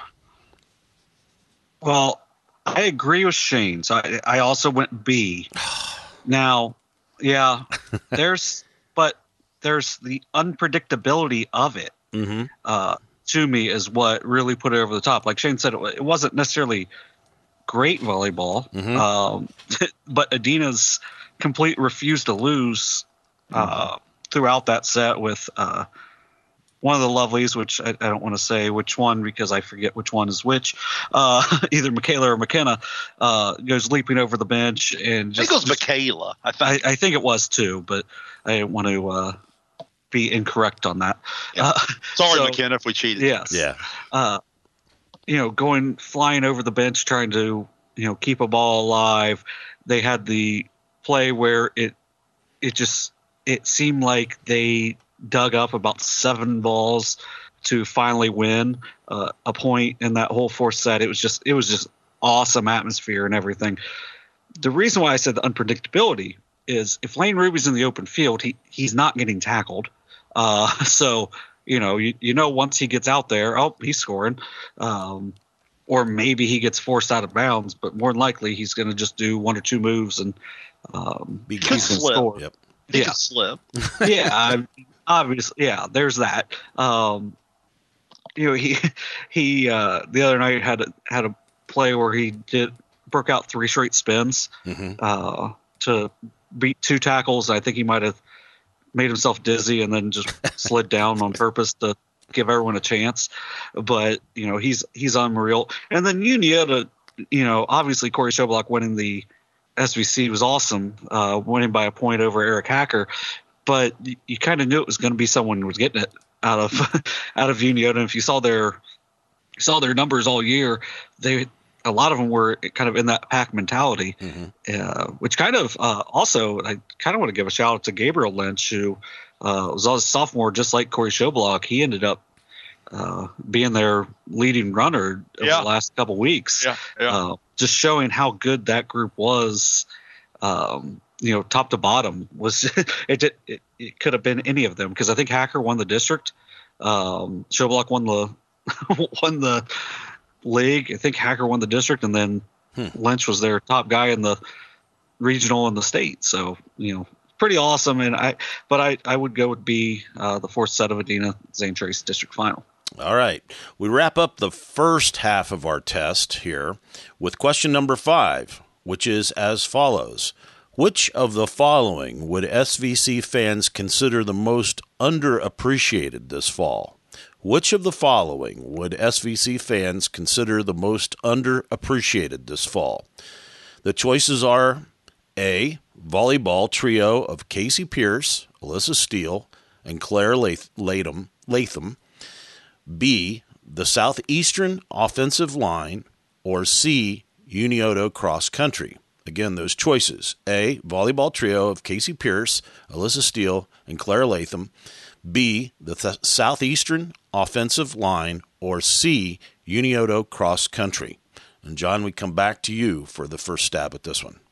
Well, I agree with Shane. So I, I also went B. Now, yeah, there's, but there's the unpredictability of it. Mm-hmm. Uh, to me, is what really put it over the top. Like Shane said, it, it wasn't necessarily great volleyball, mm-hmm. um, but Adena's complete refused to lose uh, mm-hmm. throughout that set with uh, one of the lovelies, which I, I don't want to say which one because I forget which one is which. Uh, either Michaela or McKenna uh, goes leaping over the bench and just. I think it was just, Michaela. I think. I, I think it was too, but I didn't want to uh, be incorrect on that. Yeah. Uh, Sorry, so, McKenna, if we cheated. Yes. Yeah. Uh, you know, going flying over the bench, trying to you know keep a ball alive. They had the play where it it just it seemed like they dug up about seven balls to finally win uh, a point in that whole fourth set. It was just it was just awesome atmosphere and everything. The reason why I said the unpredictability is if Lane Ruby's in the open field, he he's not getting tackled. Uh, so you know you, you know once he gets out there, oh he's scoring, um, or maybe he gets forced out of bounds. But more than likely he's going to just do one or two moves and um, he's going to score. Yep. He yeah. could slip. yeah. I, Obviously, yeah, there's that. Um, you know, he he uh, the other night had a, had a play where he did broke out three straight spins mm-hmm. uh, to beat two tackles. I think he might have made himself dizzy and then just slid down on purpose to give everyone a chance. But you know, he's he's unreal. And then Uniota, you know, obviously Corey Shoblock winning the S V C was awesome, uh, winning by a point over Eric Hacker. But you, you kind of knew it was going to be someone who was getting it out of out of Uniota. And if you saw their you saw their numbers all year, they a lot of them were kind of in that pack mentality, mm-hmm. uh, which kind of uh, also I kind of want to give a shout out to Gabriel Lynch, who uh, was a sophomore, just like Corey Schoblock. He ended up uh, being their leading runner over yeah. the last couple weeks, yeah, yeah. Uh, just showing how good that group was. Um, you know, top to bottom was it, it, it could have been any of them, because I think Hacker won the district. Um, Schoblock won the won the league. I think Hacker won the district, and then hmm. Lynch was their top guy in the regional and the state. So, you know, pretty awesome. And I, but I, I would go with B, uh, the fourth set of Adena Zane Trace district final. All right. We wrap up the first half of our test here with question number five, which is as follows. Which of the following would S V C fans consider the most underappreciated this fall? Which of the following would S V C fans consider the most underappreciated this fall? The choices are A, volleyball trio of Casey Pierce, Alyssa Steele, and Claire Lath- Latham, Latham, B, the Southeastern offensive line, or C, Unioto cross country. Again, those choices. A, volleyball trio of Casey Pierce, Alyssa Steele, and Claire Latham. B, the th- Southeastern offensive line, or C, Unioto cross country. And John, we come back to you for the first stab at this one.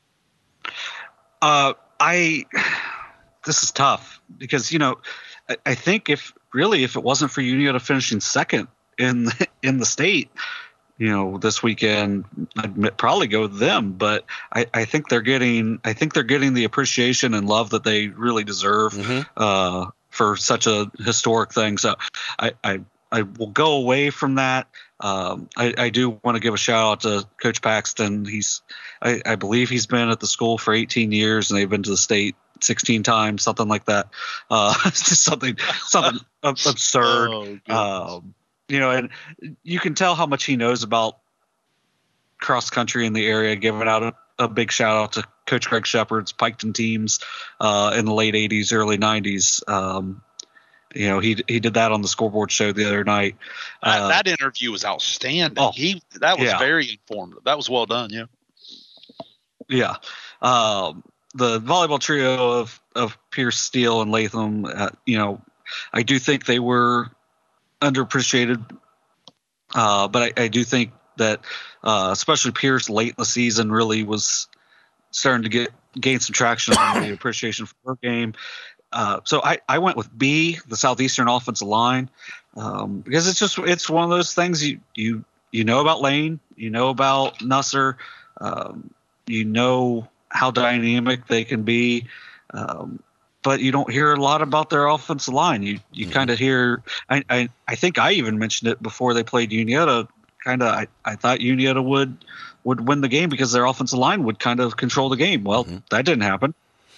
Uh, I, this is tough because, you know, I, I think if really, if it wasn't for Unioto finishing second in, in the state, you know, this weekend, I'd probably go with them, but I, I think they're getting, I think they're getting the appreciation and love that they really deserve, mm-hmm. uh, for such a historic thing. So I, I, I will go away from that. Um, I, I do want to give a shout out to Coach Paxton. He's, I, I believe he's been at the school for eighteen years, and they've been to the state sixteen times, something like that. Uh, something, something absurd. Oh, um, You know, and you can tell how much he knows about cross country in the area, giving out a, a big shout out to Coach Greg Shepard's Piketon teams uh, in the late eighties, early nineties. Um, you know, he he did that on the scoreboard show the other night. Uh, that, that interview was outstanding. Oh, he that was yeah. very informative. That was well done. Yeah. Yeah. Um, the volleyball trio of, of Pierce, Steele, and Latham, uh, you know, I do think they were underappreciated, uh, but I, I do think that uh, especially Pierce late in the season really was starting to get gain some traction on the appreciation for her game. Uh, so I, I went with B, the Southeastern offensive line, um, because it's just it's one of those things you you you know about Lane, you know about Nusser, um, you know how dynamic they can be. Um, But you don't hear a lot about their offensive line. You you mm-hmm. kind of hear. I, I I think I even mentioned it before they played Uniota. Kind of, I, I thought Uniota would would win the game because their offensive line would kind of control the game. Well, mm-hmm. that didn't happen.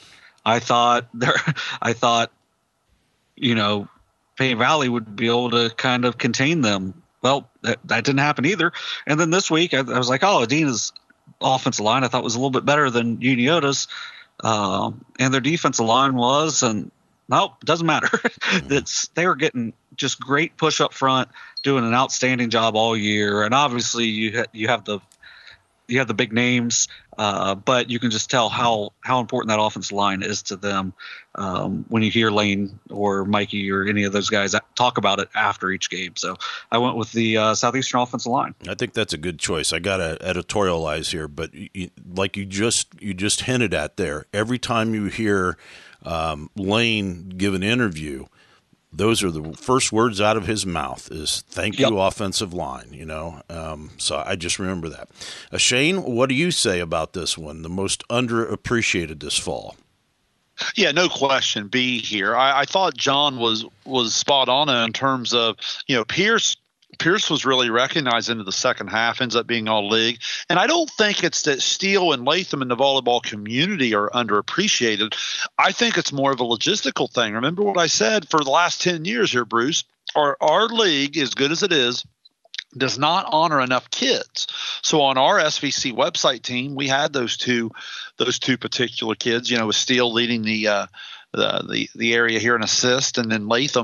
I thought there. I thought, you know, Payne Valley would be able to kind of contain them. Well, that, that didn't happen either. And then this week, I, I was like, oh, Adena's offensive line I thought was a little bit better than Uniota's. Um, and their defensive line was, and nope, doesn't matter. It's they were getting just great push up front, doing an outstanding job all year. And obviously, you ha- you have the you have the big names, uh, but you can just tell how how important that offensive line is to them um, when you hear Lane or Mikey or any of those guys talk about it after each game. So I went with the uh, Southeastern offensive line. I think that's a good choice. I got to editorialize here, but you, like you just you just hinted at there, every time you hear um, Lane give an interview, those are the first words out of his mouth is thank you, yep. offensive line, you know. Um, so I just remember that. Uh, Shane, what do you say about this one, the most underappreciated this fall? Yeah, no question. B here. I, I thought John was was spot on in terms of, you know, Pierce Pierce was really recognized into the second half, ends up being all league. And I don't think it's that Steele and Latham in the volleyball community are underappreciated. I think it's more of a logistical thing. Remember what I said for the last ten years here, Bruce? Our, our league, as good as it is, does not honor enough kids. So on our S V C website team, we had those two those two particular kids, you know, with Steele leading the uh, the, the the area here in assist, and then Latham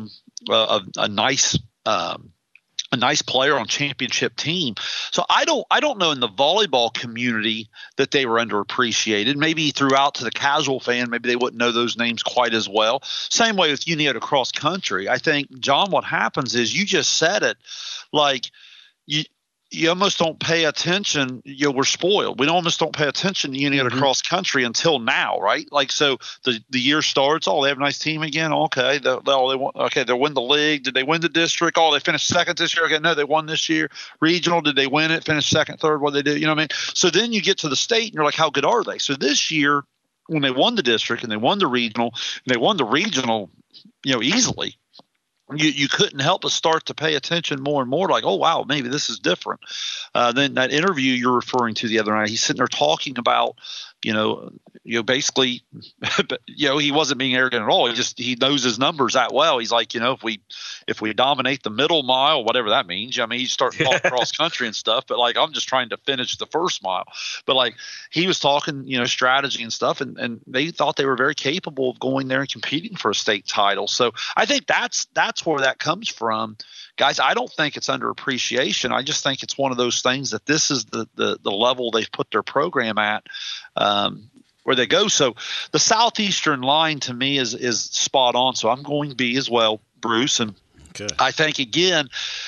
a, a nice um, a nice player on championship team. So I don't I don't know in the volleyball community that they were underappreciated. Maybe throughout to the casual fan, maybe they wouldn't know those names quite as well. Same way with Uniota cross country. I think, John, what happens is you just said it, like you you almost don't pay attention. You know, we're spoiled. We almost don't pay attention to Uniota mm-hmm. cross country until now, right? Like, so the, the year starts. Oh, they have a nice team again. Okay, they, they, oh, they won, okay, they win the league. Did they win the district? Oh, they finished second this year. Okay, no, they won this year. Regional, did they win it? Finish second, third? What did they do? You know what I mean? So then you get to the state, and you're like, how good are they? So this year, when they won the district and they won the regional, and they won the regional, you know, easily. You you couldn't help but start to pay attention more and more, like, oh, wow, maybe this is different. Uh, then that interview you're referring to the other night, he's sitting there talking about, you know, you know, basically, you know, he wasn't being arrogant at all. He just he knows his numbers that well. He's like, you know, if we if we dominate the middle mile, whatever that means. I mean, he's starting to talk cross country and stuff, but like I'm just trying to finish the first mile. But like he was talking, you know, strategy and stuff, and, and they thought they were very capable of going there and competing for a state title. So I think that's that's where that comes from. Guys, I don't think it's underappreciation. I just think it's one of those things that this is the the, the level they've put their program at. Um, where they go. So the Southeastern line to me is is spot on. So I'm going B as well, Bruce. And okay. I think, again,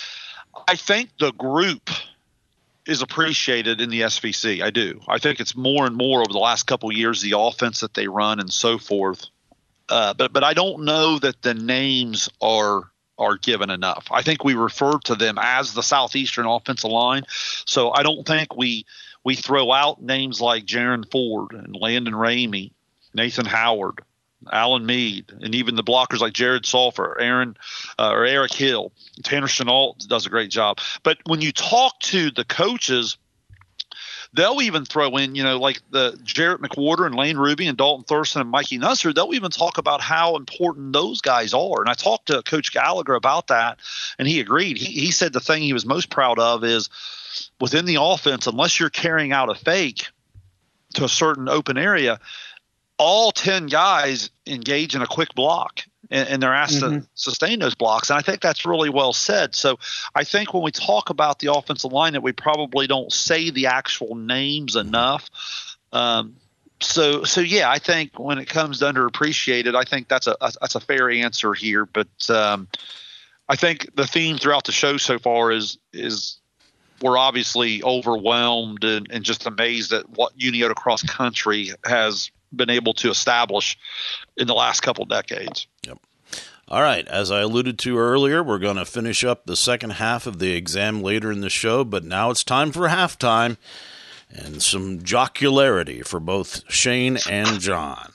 I think the group is appreciated in the S V C. I do. I think it's more and more over the last couple of years, the offense that they run and so forth. Uh, but but I don't know that the names are are given enough. I think we refer to them as the Southeastern offensive line. So I don't think we – we throw out names like Jaron Ford and Landon Ramey, Nathan Howard, Alan Mead, and even the blockers like Jared Sulfur, Aaron uh, or Eric Hill. Tanner Chenault does a great job. But when you talk to the coaches, they'll even throw in, you know, like the Jarrett McWhorter and Lane Ruby and Dalton Thurston and Mikey Nusser. They'll even talk about how important those guys are. And I talked to Coach Gallagher about that, and he agreed. He, he said the thing he was most proud of is within the offense, unless you're carrying out a fake to a certain open area, all ten guys engage in a quick block, and, and they're asked mm-hmm. to sustain those blocks. And I think that's really well said. So I think when we talk about the offensive line that we probably don't say the actual names enough. Um, so, so yeah, I think when it comes to underappreciated, I think that's a, a that's a fair answer here. But um, I think the theme throughout the show so far is is we're obviously overwhelmed and, and just amazed at what Uniota cross country has been able to establish in the last couple decades. Yep. All right. As I alluded to earlier, we're going to finish up the second half of the exam later in the show, but now it's time for halftime and some jocularity for both Shane and John.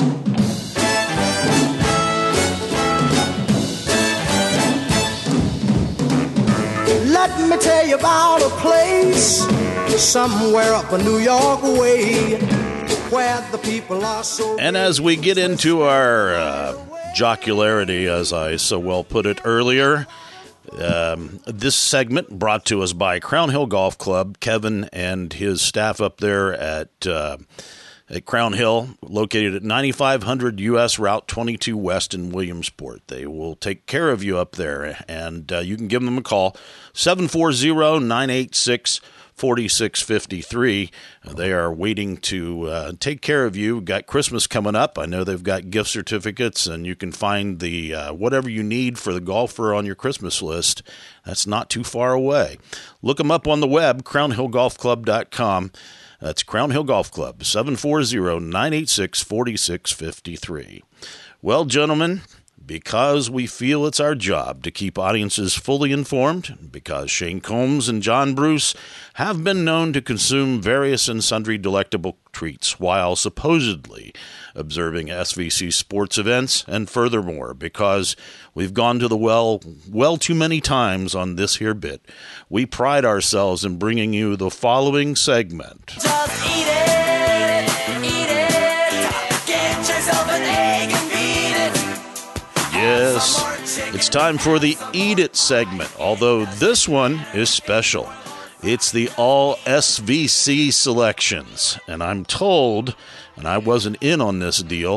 Let me tell you about a place somewhere up a New York way where the people are so. And as we get into our uh, jocularity, as I so well put it earlier, um, this segment brought to us by Crown Hill Golf Club. Kevin and his staff up there at uh, at Crown Hill, located at ninety-five hundred U S Route twenty-two West in Williamsport. They will take care of you up there, and uh, you can give them a call, seven four zero, nine eight six, four six five three. They are waiting to uh, take care of you. Got Christmas coming up. I know they've got gift certificates, and you can find the uh, whatever you need for the golfer on your Christmas list. That's not too far away. Look them up on the web, crown hill golf club dot com. That's Crown Hill Golf Club, seven four zero, nine eight six, four six five three. Well, gentlemen, because we feel it's our job to keep audiences fully informed, because Shane Combs and John Bruce have been known to consume various and sundry delectable treats while supposedly observing S V C sports events, and furthermore, because we've gone to the well well too many times on this here bit, we pride ourselves in bringing you the following segment. Just eat it, eat it, get yourself an egg and beat it. Yes, it's time for the Eat It segment, although this one is special. It's the all S V C selections, and I'm told, and I wasn't in on this deal,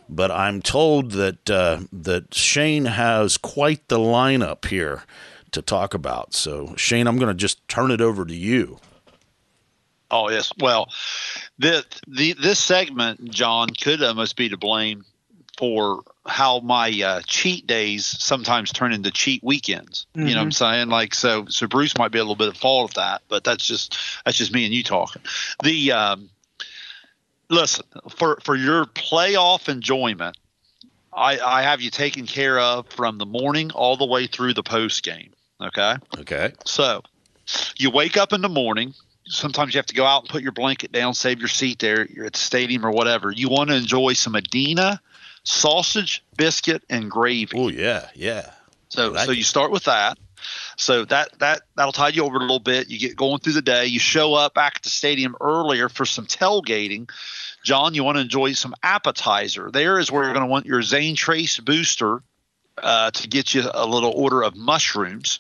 but I'm told that uh, that Shane has quite the lineup here to talk about. So, Shane, I'm going to just turn it over to you. Oh, yes. Well, the, the this segment, John, could almost be to blame for how my uh, cheat days sometimes turn into cheat weekends. Mm-hmm. You know what I'm saying? Like, so, so Bruce might be a little bit at fault of that, but that's just, that's just me and you talking. The, um, listen, for, for your playoff enjoyment, I, I have you taken care of from the morning all the way through the post game. Okay. Okay. So you wake up in the morning. Sometimes you have to go out and put your blanket down, save your seat there. You're at the stadium or whatever. You want to enjoy some Adina sausage, biscuit, and gravy. Oh yeah, yeah. So like so it. you start with that. So that that that'll tide you over a little bit. You get going through the day. You show up back at the stadium earlier for some tailgating. John, you want to enjoy some appetizer. There is where you're going to want your Zane Trace booster uh, to get you a little order of mushrooms,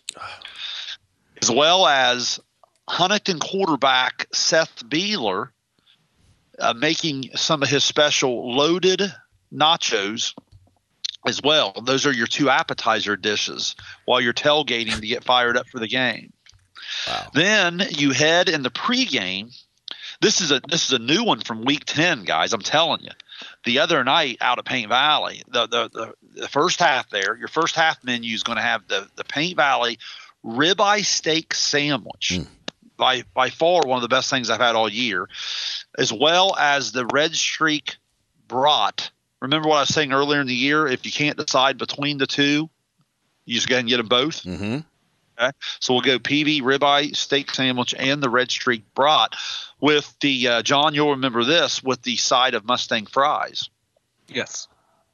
as well as Huntington quarterback Seth Beeler uh, making some of his special loaded nachos as well. Those are your two appetizer dishes while you're tailgating to get fired up for the game. Wow. Then you head in the pregame. This is a this is a new one from week ten, guys. I'm telling you. The other night out at Paint Valley, the the the, the first half there, your first half menu is going to have the the Paint Valley ribeye steak sandwich. Mm. By by far one of the best things I've had all year, as well as the Red Streak brat. Remember what I was saying earlier in the year? If you can't decide between the two, you just go ahead and get them both. Mm-hmm. Okay, so we'll go P V ribeye steak sandwich and the Red Streak brat with the uh, John. You'll remember this with the side of Mustang fries. Yes.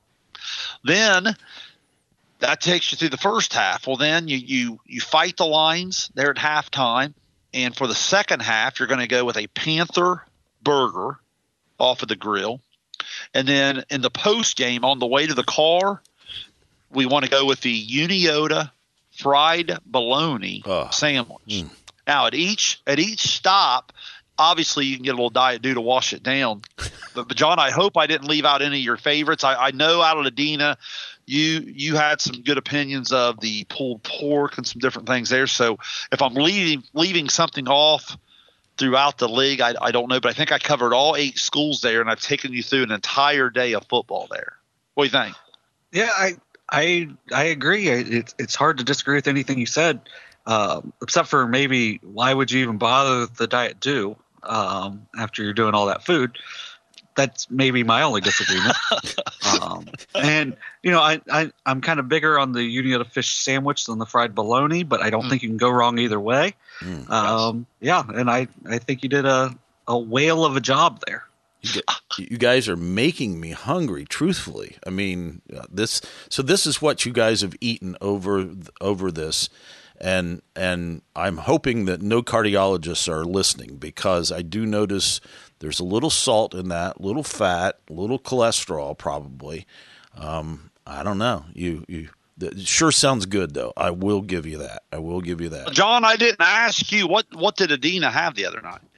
Then that takes you through the first half. Well, then you you you fight the lines there at halftime. And for the second half, you're going to go with a Panther burger off of the grill. And then in the post game on the way to the car, we want to go with the Uniota fried bologna oh. sandwich. Mm. Now at each at each stop, obviously you can get a little Diet Dew to wash it down. But, but John, I hope I didn't leave out any of your favorites. I, I know out of Adina, you you had some good opinions of the pulled pork and some different things there. So if I'm leaving leaving something off throughout the league, I, I don't know. But I think I covered all eight schools there, and I've taken you through an entire day of football there. What do you think? Yeah, I I I agree. It's it's hard to disagree with anything you said, um, except for maybe why would you even bother with the Diet Dew um, after you're doing all that food? That's maybe my only disagreement. um, and, you know, I, I, I'm kind of bigger on the Uniota fish sandwich than the fried bologna, but I don't mm. think you can go wrong either way. Mm, um, yes. Yeah, and I, I think you did a, a whale of a job there. You, get, you guys are making me hungry, truthfully. I mean, uh, this. So this is what you guys have eaten over over this. And and I'm hoping that no cardiologists are listening, because I do notice there's a little salt in that, little fat, a little cholesterol probably. Um, I don't know. You you it sure sounds good though. I will give you that. I will give you that. John, I didn't ask you what what did Adina have the other night?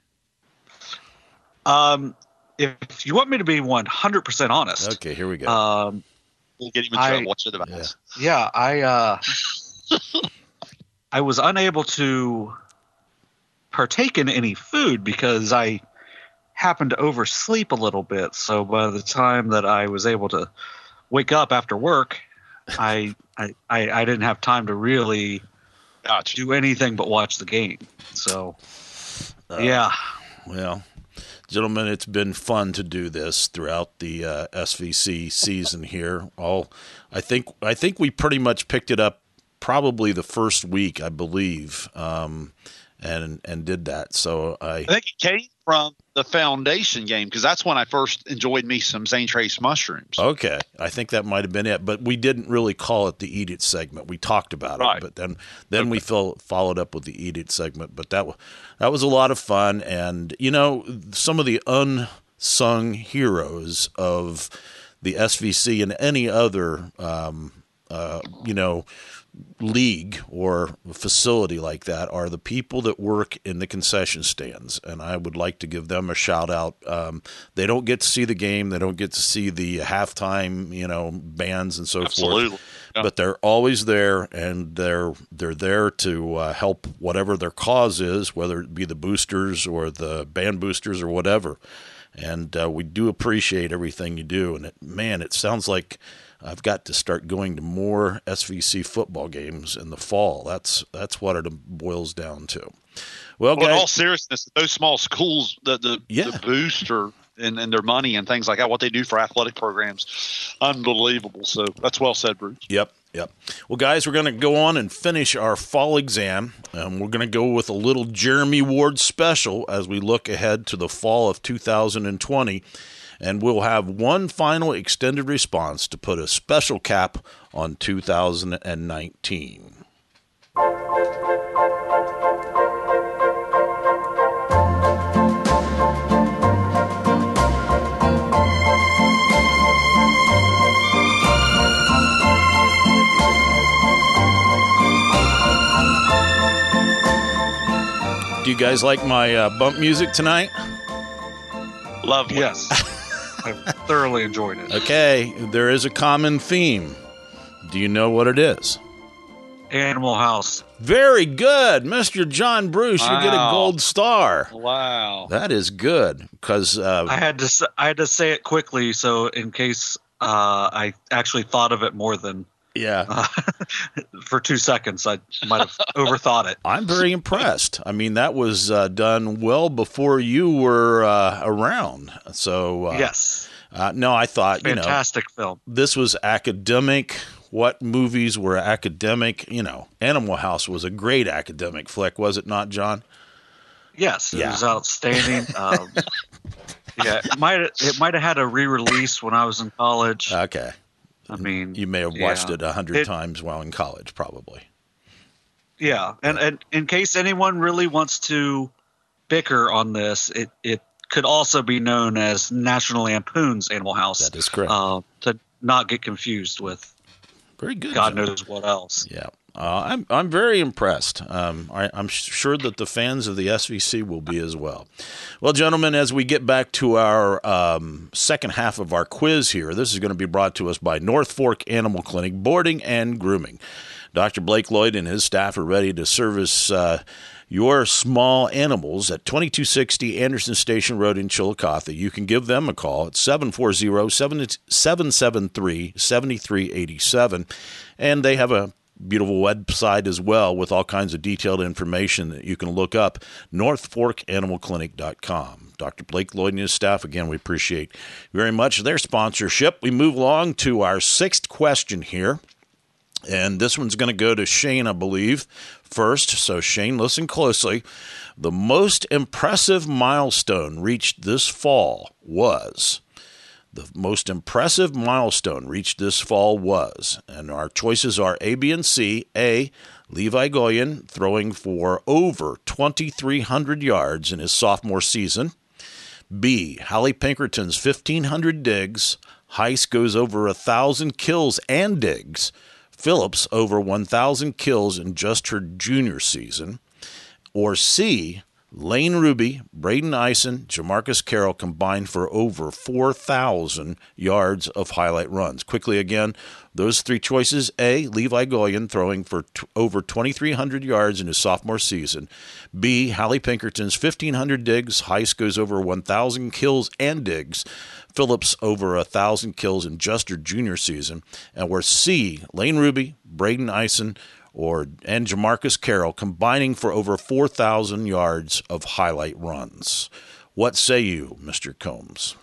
Um, if you want me to be one hundred percent honest, okay, here we go. Um, we'll get him in trouble. What's it about? Yeah, yeah I. Uh, I was unable to partake in any food because I happened to oversleep a little bit. So by the time that I was able to wake up after work, I I, I, I didn't have time to really gotcha. do anything but watch the game. So, uh, yeah. Well, gentlemen, it's been fun to do this throughout the uh, S V C season here. All I think I think we pretty much picked it up probably the first week, I believe, um, and and did that. So I, I think it came from the foundation game, because that's when I first enjoyed me some Zane Trace mushrooms. Okay, I think that might have been it, but we didn't really call it the Eat It segment. We talked about right. it, but then then okay. we fill, followed up with the Eat It segment. But that that was a lot of fun, and you know, some of the unsung heroes of the S V C and any other, um, uh, you know. league or facility like that are the people that work in the concession stands, and I would like to give them a shout out. Um, they don't get to see the game, they don't get to see the halftime, you know, bands and so Absolutely. forth. Yeah. But they're always there, and they're they're there to uh, help whatever their cause is, whether it be the boosters or the band boosters or whatever. And uh, we do appreciate everything you do. And it, man, it sounds like I've got to start going to more S V C football games in the fall. That's that's what it boils down to. Well, well guys, in all seriousness, those small schools, the the, yeah. the booster and, and their money and things like that, what they do for athletic programs, unbelievable. So that's well said, Bruce. Yep, yep. Well, guys, we're going to go on and finish our fall exam. Um, we're going to go with a little Jeremy Ward special as we look ahead to the fall of two thousand twenty. And we'll have one final extended response to put a special cap on two thousand nineteen. Do you guys like my uh, bump music tonight? Lovely. Yes. I thoroughly enjoyed it. Okay, there is a common theme. Do you know what it is? Animal House. Very good. Mister John Bruce, Wow. you get a gold star. Wow. That is good because uh, I had to s- I had to say it quickly, so in case uh, I actually thought of it more than yeah, uh, for two seconds, I might have overthought it. I'm very impressed. I mean, that was uh, done well before you were uh, around. So uh, Yes, uh, no, I thought you know fantastic film. this was academic. What movies were academic? You know, Animal House was a great academic flick, was it not, John? Yes, it Yeah. was outstanding. Um, yeah, it might it might have had a re-release when I was in college. Okay. I mean, You may have watched yeah. it a hundred It- times while in college, probably. Yeah, and, and in case anyone really wants to bicker on this, it, it could also be known as National Lampoon's Animal House. That is correct. Uh, to not get confused with Very good. God John. knows what else. Yeah, uh, I'm I'm very impressed. Um, I, I'm sure that the fans of the S V C will be as well. Well, gentlemen, as we get back to our um, second half of our quiz here, this is going to be brought to us by North Fork Animal Clinic Boarding and Grooming. Doctor Blake Lloyd and his staff are ready to service uh, your small animals at twenty-two sixty Anderson Station Road in Chillicothe. You can give them a call at seven four zero, seven seven three, seven three eight seven, and they have a beautiful website as well with all kinds of detailed information that you can look up, north fork animal clinic dot com. Doctor Blake Lloyd and his staff, again, we appreciate very much their sponsorship. We move along to our sixth question here. And this one's going to go to Shane, I believe, first. So, Shane, listen closely. The most impressive milestone reached this fall was... The most impressive milestone reached this fall was, and our choices are A, B, and C. A, Levi Goyen throwing for over twenty-three hundred yards in his sophomore season. B, Hallie Pinkerton's fifteen hundred digs. Heiss goes over one thousand kills and digs. Phillips over one thousand kills in just her junior season. Or C, Lane Ruby, Braden Eisen, Jamarcus Carroll combined for over four thousand yards of highlight runs. Quickly again, those three choices. A, Levi Goyen throwing for t- over twenty-three hundred yards in his sophomore season. B, Hallie Pinkerton's fifteen hundred digs. Heiss goes over one thousand kills and digs. Phillips over one thousand kills in just her junior season. And where C, Lane Ruby, Braden Eisen, or and Jamarcus Carroll combining for over four thousand yards of highlight runs. What say you, Mister Combs?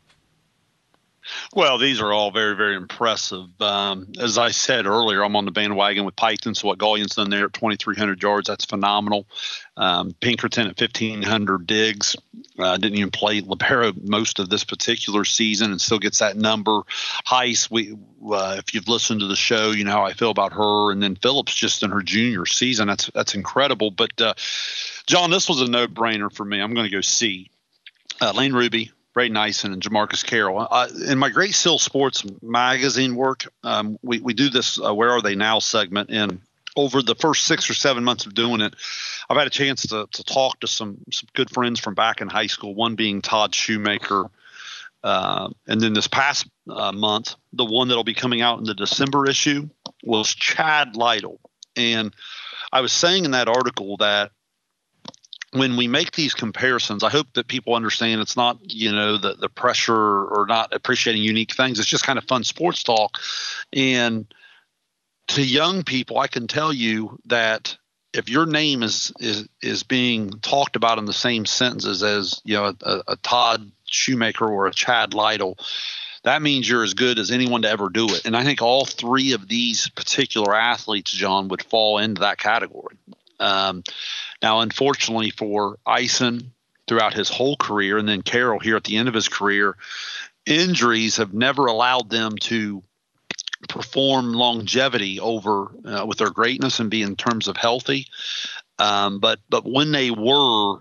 Well, these are all very, very impressive. Um, as I said earlier, I'm on the bandwagon with Python, so what Goyen's done there at twenty-three hundred yards, that's phenomenal. Um, Pinkerton at fifteen hundred digs. Uh, didn't even play libero most of this particular season and still gets that number. Heiss, we, uh, if you've listened to the show, you know how I feel about her. And then Phillips just in her junior season. That's that's incredible. But, uh, John, this was a no-brainer for me. I'm going to go C. Uh, Lane Ruby, Braden Eisen and Jamarcus Carroll. Uh, in my Great Seal Sports magazine work, um, we, we do this uh, Where Are They Now segment. And over the first six or seven months of doing it, I've had a chance to, to talk to some, some good friends from back in high school, one being Todd Shoemaker. Uh, and then this past uh, month, the one that'll be coming out in the December issue was Chad Lytle. And I was saying in that article that when we make these comparisons, I hope that people understand it's not, you know, the, the pressure or not appreciating unique things. It's just kind of fun sports talk. And to young people, I can tell you that if your name is is is being talked about in the same sentences as, you know, a, a Todd Shoemaker or a Chad Lytle, that means you're as good as anyone to ever do it. And I think all three of these particular athletes, John, would fall into that category. Um, now, unfortunately for Eisen throughout his whole career, and then Carroll here at the end of his career, injuries have never allowed them to perform longevity over uh, with their greatness and be in terms of healthy. Um, but but when they were,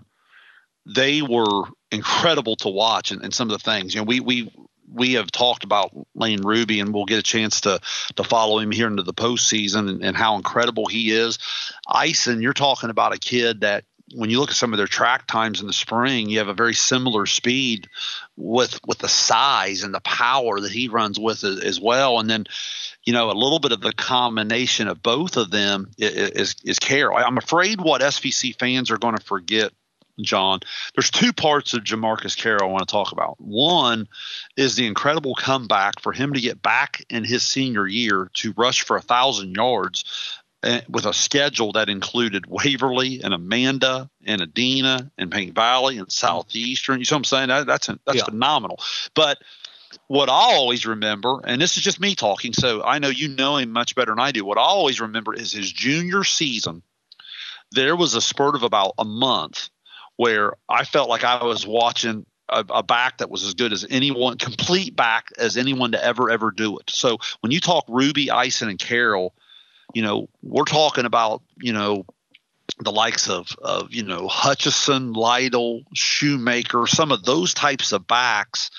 they were incredible to watch, and, and some of the things, you know, we we we have talked about Lane Ruby, and we'll get a chance to to follow him here into the postseason and, and how incredible he is. Eisen, you're talking about a kid that when you look at some of their track times in the spring, you have a very similar speed with with the size and the power that he runs with as well. And then, you know, a little bit of the combination of both of them is is, is Carroll. I'm afraid what S V C fans are going to forget, John, there's two parts of Jamarcus Carroll I want to talk about. One is the incredible comeback for him to get back in his senior year to rush for a thousand yards with a schedule that included Waverly and Amanda and Adena and Paint Valley and Southeastern. You see what I'm saying? That, that's that's yeah. phenomenal. But what I always remember, and this is just me talking, so I know you know him much better than I do. What I always remember is his junior season. There was a spurt of about a month where I felt like I was watching a, a back that was as good as anyone, complete back as anyone to ever, ever do it. So when you talk Ruby, Eisen, and Carroll, you know, we're talking about, you know, the likes of, of, you know, Hutchison, Lytle, Shoemaker, some of those types of backs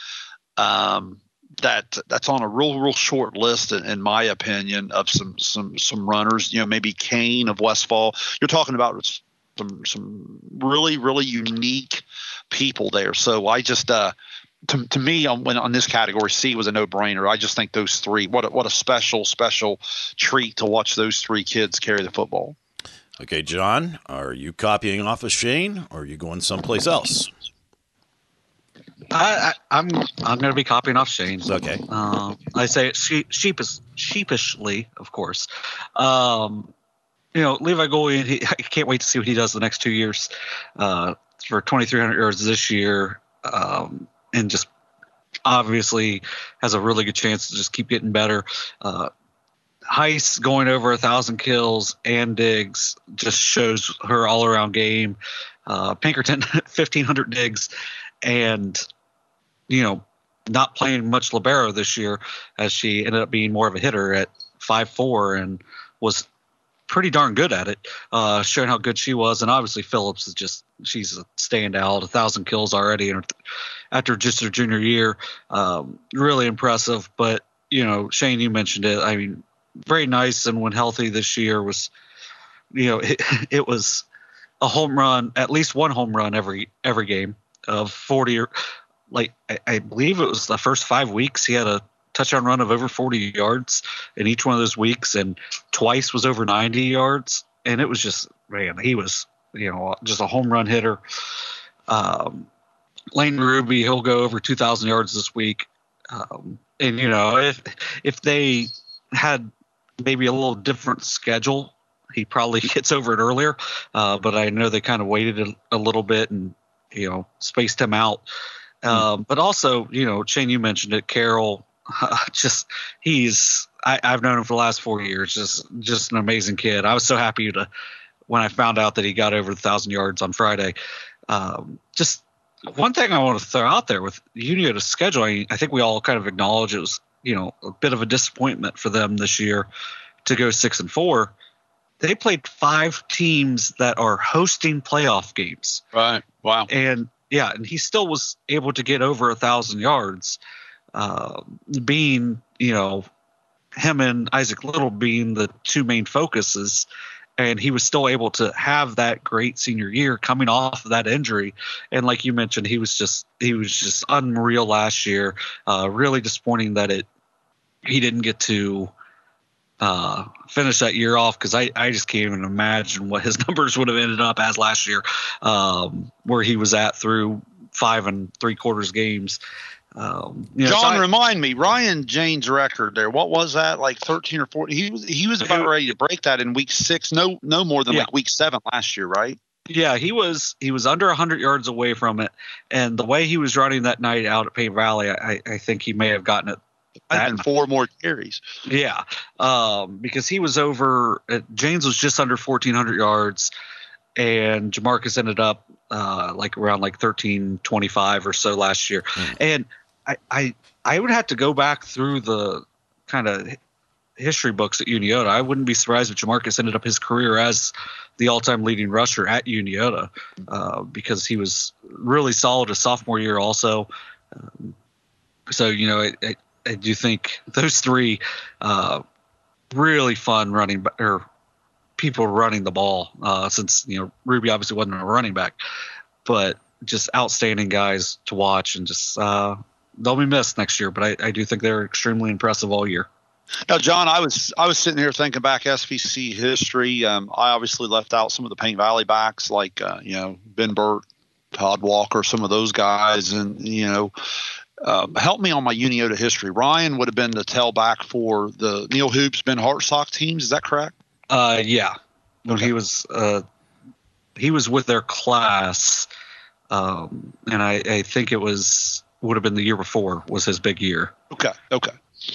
um, that that's on a real, real short list, in, in my opinion, of some, some, some runners, you know, maybe Kane of Westfall. You're talking about some, some really, really unique people there. So I just, uh, To, to me, on, when, on this category, C was a no-brainer. I just think those three, what a, what a special, special treat to watch those three kids carry the football. Okay, John, are you copying off of Shane, or are you going someplace else? I, I, I'm I'm going to be copying off Shane. Okay. Uh, I say it sheep, sheepish, sheepishly, of course. Um, you know, Levi Golian, he, I can't wait to see what he does the next two years. Uh, for twenty-three hundred yards this year. Um, And just obviously has a really good chance to just keep getting better. Uh, Heiss going over a thousand kills and digs just shows her all around game. Uh, Pinkerton fifteen hundred digs, and you know, not playing much libero this year, as she ended up being more of a hitter at five four and was pretty darn good at it, uh, showing how good she was. And obviously Phillips is just, she's a standout, a thousand kills already in her, after just her junior year. Um, really impressive. But, you know, Shane, you mentioned it. I mean, very nice. And when healthy this year was, you know, it, it was a home run, at least one home run every, every game of forty or like, I, I believe it was the first five weeks he had a touchdown run of over forty yards in each one of those weeks, and twice was over ninety yards. And it was just, man, he was, you know, just a home run hitter. Um, Lane Ruby, he'll go over two thousand yards this week. Um, and, you know, if, if they had maybe a little different schedule, he probably gets over it earlier. Uh, but I know they kind of waited a, a little bit and, you know, spaced him out. Um, mm-hmm. But also, you know, Shane, you mentioned it, Carroll, Uh, just he's I, I've known him for the last four years. Just just an amazing kid. I was so happy to when I found out that he got over the thousand yards on Friday. Um, just one thing I want to throw out there with Union's schedule, I, I think we all kind of acknowledge it was, you know, a bit of a disappointment for them this year to go six and four. They played five teams that are hosting playoff games. Right. Wow. And yeah, and he still was able to get over a thousand yards, uh, being, you know, him and Isaac Little being the two main focuses. And he was still able to have that great senior year coming off of that injury. And like you mentioned, he was just he was just unreal last year. Uh, really disappointing that it he didn't get to uh, finish that year off, because I, I just can't even imagine what his numbers would have ended up as last year, um, where he was at through five and three quarters games. Um, you know, John, so I, remind me, Ryan Jane's record there. What was that? Like thirteen or fourteen? He was he was about ready to break that in week six. No, no more than yeah. like week seven last year, right? Yeah, he was he was under one hundred yards away from it, and the way he was running that night out at Paint Valley, I, I think he may have gotten it. And four more carries. Yeah, um, because he was over. Uh, James was just under fourteen hundred yards, and Jamarcus ended up uh, like around like thirteen twenty-five or so last year, mm. and. I, I I would have to go back through the kind of history books at Uniota. I wouldn't be surprised if Jamarcus ended up his career as the all-time leading rusher at Uniota, uh, because he was really solid his sophomore year also. Um, so, you know, I, I, I do think those three uh, really fun running or people running the ball, uh, since, you know, Ruby obviously wasn't a running back, but just outstanding guys to watch, and just uh, – they'll be missed next year, but I, I do think they're extremely impressive all year. Now, John, I was I was sitting here thinking back S V C history. Um, I obviously left out some of the Paint Valley backs, like uh, you know Ben Burt, Todd Walker, some of those guys, and you know, um, help me on my Uniota history. Ryan would have been the tailback for the Neil Hoops, Ben Hartsock teams. Is that correct? Uh, yeah, when okay. he was uh, he was with their class, um, and I, I think it was. Would have been the year before was his big year. Okay. Okay.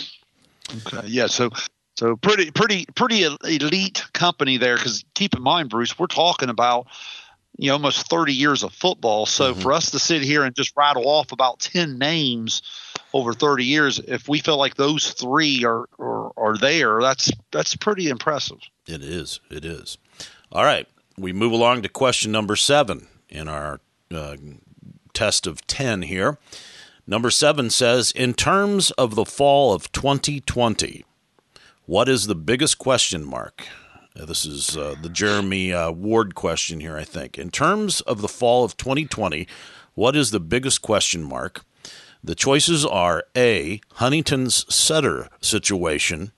Okay. Yeah. So, so pretty, pretty, pretty elite company there. Because keep in mind, Bruce, we're talking about, you know, almost thirty years of football. So mm-hmm. for us to sit here and just rattle off about ten names over thirty years, if we feel like those three are, are, are there, that's, that's pretty impressive. It is. It is. All right. We move along to question number seven in our uh, test of ten here. Number seven says, in terms of the fall of twenty twenty, what is the biggest question mark? Uh, this is uh, the Jeremy uh, Ward question here, I think. In terms of the fall of twenty twenty, what is the biggest question mark? The choices are A, Huntington's setter situation,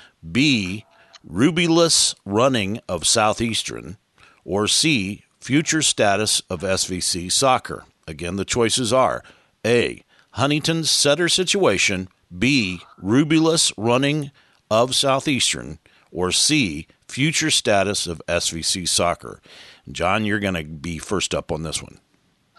B, Rubyless running of Southeastern, or C, future status of S V C soccer. Again, the choices are A, Huntington's setter situation, B, Rubyless running of Southeastern, or C, future status of S V C soccer. John, you're going to be first up on this one.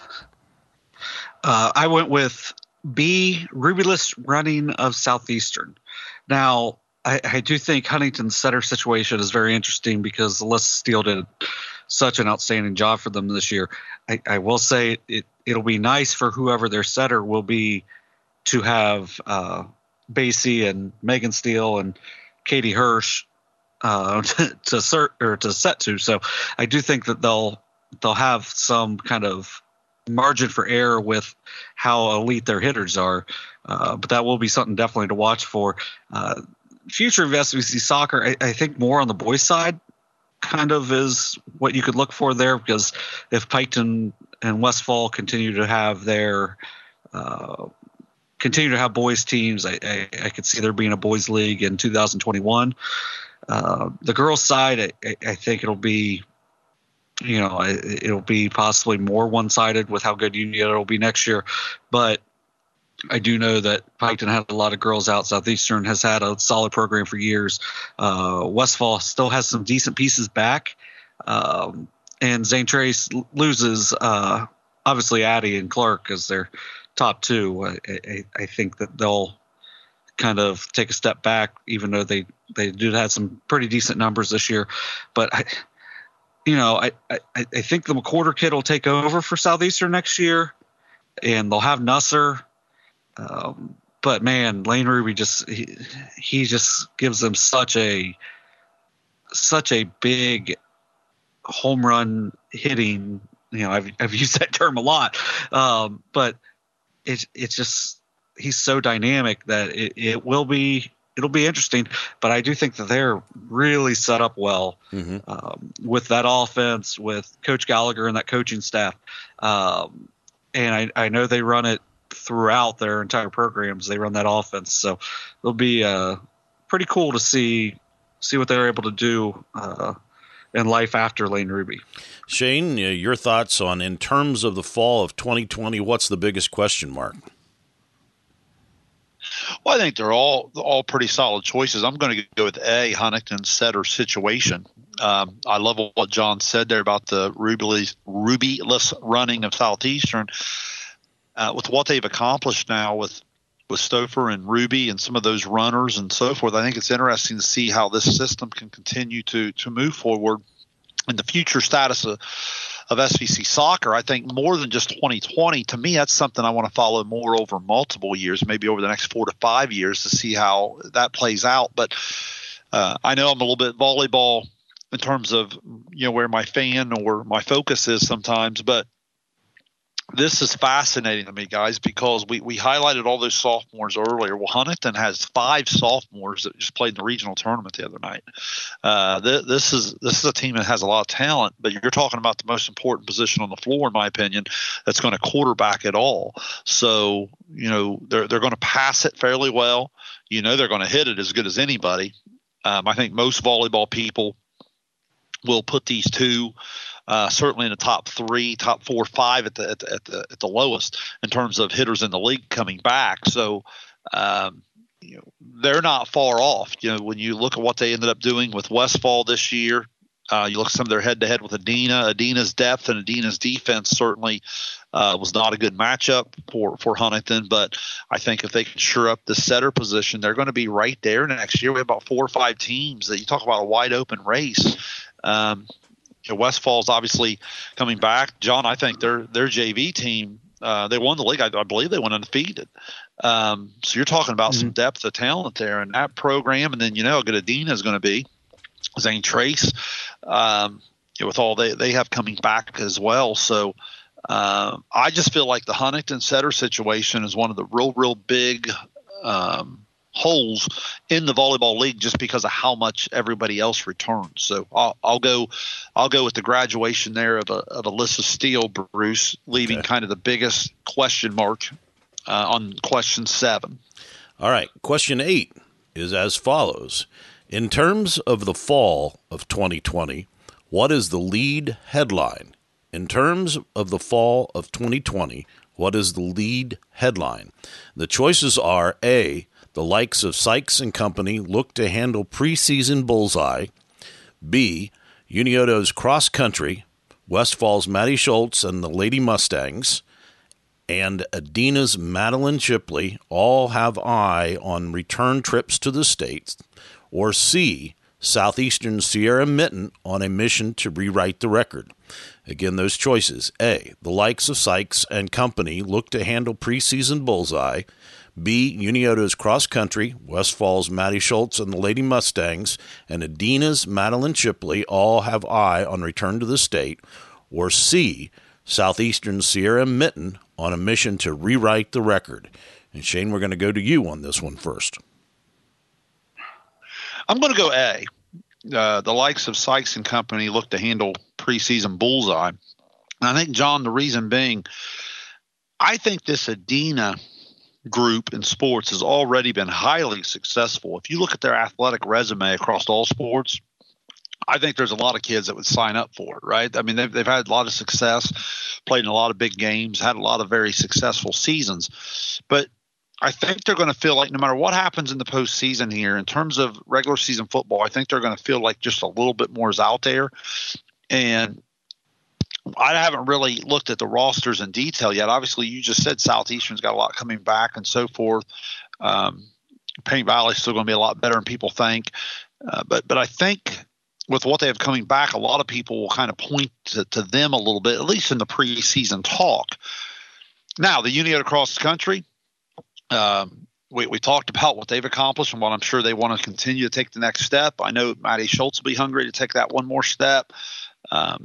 Uh, I went with B, Rubyless running of Southeastern. Now, I, I do think Huntington's setter situation is very interesting because Les Steele did such an outstanding job for them this year. I, I will say it, it'll be nice for whoever their setter will be to have uh, Basie and Megan Steele and Katie Hirsch uh, to, to cert or to set to. So I do think that they'll they'll have some kind of margin for error with how elite their hitters are. Uh, but that will be something definitely to watch for. Uh, future of S V C soccer, I, I think more on the boys' side kind of is what you could look for there, because if Piketon and Westfall continue to have their uh, continue to have boys teams, I, I, I could see there being a boys league in two thousand twenty-one. Uh, the girls' side, I, I think it'll be, you know, it'll be possibly more one-sided with how good Uniota will be next year, but I do know that Piketon had a lot of girls out. Southeastern has had a solid program for years. Uh, Westfall still has some decent pieces back. Um, and Zane Trace loses, uh, obviously, Addie and Clark as their top two. I, I, I think that they'll kind of take a step back, even though they, they did have some pretty decent numbers this year. But, I, you know, I, I, I think the McWhorter kid will take over for Southeastern next year, and they'll have Nusser. Um, but man, Lane Ruby just he, he just gives them such a such a big home run hitting you know, I've, I've used that term a lot, um, but it's it's just he's so dynamic that it, it will be it'll be interesting. But I do think that they're really set up well mm-hmm. um, with that offense, with Coach Gallagher and that coaching staff, um, and I, I know they run it throughout their entire programs. They run that offense, so it'll be uh, pretty cool to see see what they're able to do uh, in life after Lane Ruby. Shane, your thoughts on, in terms of the fall of twenty twenty, what's the biggest question mark? Well, I think they're all all pretty solid choices. I'm going to go with A, Huntington's setter situation. Um, I love what John said there about the Ruby-less, Ruby-less running of Southeastern. Uh, with what they've accomplished now with with Stouffer and Ruby and some of those runners and so forth, I think it's interesting to see how this system can continue to to move forward. And the future status of, of S V C soccer, I think more than just twenty twenty, to me, that's something I want to follow more over multiple years, maybe over the next four to five years to see how that plays out. But uh, I know I'm a little bit volleyball in terms of, you know, where my fan or my focus is sometimes, but this is fascinating to me, guys, because we, we highlighted all those sophomores earlier. Well, Huntington has five sophomores that just played in the regional tournament the other night. Uh, th- this is this is a team that has a lot of talent, but you're talking about the most important position on the floor, in my opinion, that's going to quarterback it all. So, you know, they're they're going to pass it fairly well. You know, they're going to hit it as good as anybody. Um, I think most volleyball people will put these two Uh, certainly in the top three, top four, five at the, at the at the at the lowest in terms of hitters in the league coming back. So um, you know, they're not far off. You know, when you look at what they ended up doing with Westfall this year, uh, you look at some of their head-to-head with Adena. Adena's depth and Adena's defense certainly uh, was not a good matchup for for Huntington. But I think if they can shore up the setter position, they're going to be right there next year. We have about four or five teams that you talk about a wide open race. Um, Westfall's obviously coming back. John, I think their their J V team, uh, they won the league. I, I believe they went undefeated. Um, so you're talking about mm-hmm. some depth of talent there in that program. And then, you know, how good Adena is going to be. Zane Trace, um, you know, with all they, they have coming back as well. So uh, I just feel like the Huntington setter situation is one of the real, real big um, holes in the volleyball league just because of how much everybody else returns. So I'll, I'll go, I'll go with the graduation there of a of Alyssa Steele, Bruce, leaving okay. kind of the biggest question mark uh, on question seven. All right, question eight is as follows: in terms of the fall of twenty twenty, what is the lead headline? In terms of the fall of twenty twenty, what is the lead headline? The choices are A, the likes of Sykes and Company look to handle preseason bullseye. B, Unioto's cross country, Westfall's Maddie Schultz and the Lady Mustangs, and Adena's Madeline Shipley all have eye on return trips to the States. Or C, Southeastern Sierra Mitten on a mission to rewrite the record. Again, those choices. A, the likes of Sykes and Company look to handle preseason bullseye. B, Unioto's cross country, Westfall's Maddie Schultz and the Lady Mustangs, and Adena's Madeline Shipley all have eye on return to the state. Or C, Southeastern Sierra Mitten on a mission to rewrite the record. And Shane, we're going to go to you on this one first. I'm going to go A. Uh, the likes of Sykes and Company look to handle preseason bullseye. And I think, John, the reason being, I think this Adena group in sports has already been highly successful. If you look at their athletic resume across all sports, I think there's a lot of kids that would sign up for it, right? I mean, they've, they've had a lot of success, played in a lot of big games, had a lot of very successful seasons. But I think they're going to feel like no matter what happens in the postseason here, in terms of regular season football, I think they're going to feel like just a little bit more is out there. And I haven't really looked at the rosters in detail yet. Obviously, you just said Southeastern's got a lot coming back and so forth. Um, Paint Valley's still going to be a lot better than people think. Uh, but but I think with what they have coming back, a lot of people will kind of point to, to them a little bit, at least in the preseason talk. Now, the Unioto cross country, um, we, we talked about what they've accomplished and what I'm sure they want to continue to take the next step. I know Maddie Schultz will be hungry to take that one more step. Um,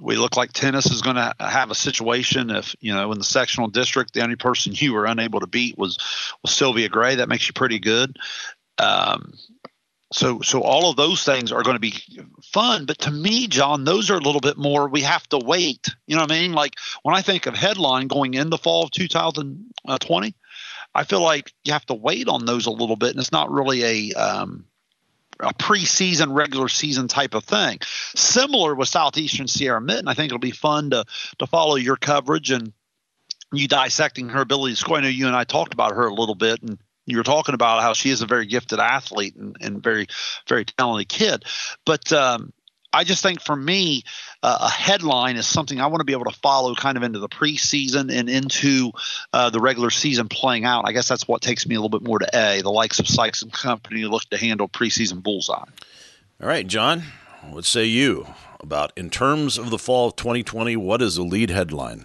we look like tennis is going to have a situation if, you know, in the sectional district, the only person you were unable to beat was, was Sylvia Gray. That makes you pretty good. Um, so, so all of those things are going to be fun. But to me, John, those are a little bit more, we have to wait. You know what I mean? Like when I think of headline going into fall of two thousand twenty, I feel like you have to wait on those a little bit. And it's not really a, um, a preseason, regular season type of thing. Similar with Southeastern Sierra Mitten. I think it'll be fun to to follow your coverage and you dissecting her ability to score. I know you and I talked about her a little bit, and you were talking about how she is a very gifted athlete and, and very, very talented kid. But um, I just think for me, uh, a headline is something I want to be able to follow kind of into the preseason and into uh, the regular season playing out. I guess that's what takes me a little bit more to A, the likes of Sykes and Company look to handle preseason bullseye. All right, John, what say you about in terms of the fall of twenty twenty, what is the lead headline?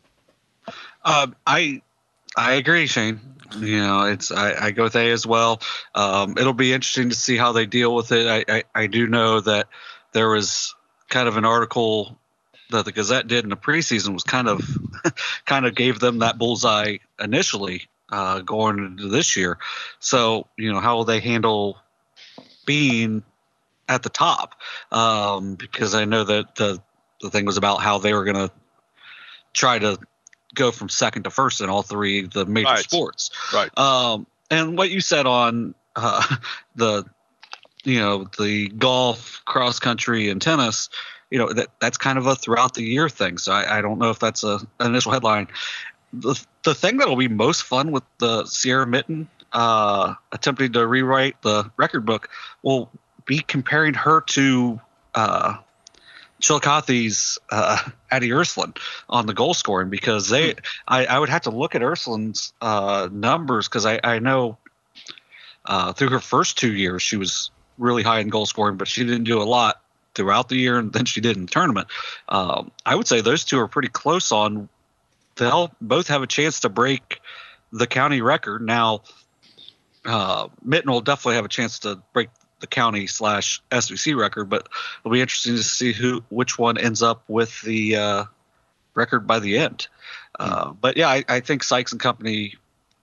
Uh, I I agree, Shane. You know, it's I, I go with A as well. Um, it'll be interesting to see how they deal with it. I, I, I do know that there was kind of an article that the Gazette did in the preseason was kind of kind of gave them that bullseye initially uh, going into this year. So, you know, how will they handle being at the top? Um, because I know that the, the thing was about how they were going to try to go from second to first in all three of the major right. sports. Right. Um, and what you said on uh, the – you know, the golf, cross country, and tennis, you know, that that's kind of a throughout the year thing. So I, I don't know if that's a, an initial headline. The, the thing that will be most fun with the Sierra Mitten uh, attempting to rewrite the record book will be comparing her to uh, Chillicothe's uh, Addie Ursuline on the goal scoring, because they, I, I would have to look at Ursuline's uh, numbers, because I, I know uh, through her first two years she was really high in goal scoring, but she didn't do a lot throughout the year, and then she did in the tournament. Um, I would say those two are pretty close on. They'll both have a chance to break the county record. Now, uh, Mitten will definitely have a chance to break the county slash S V C record, but it'll be interesting to see who which one ends up with the uh, record by the end. Uh, mm. But yeah, I, I think Sykes and Company,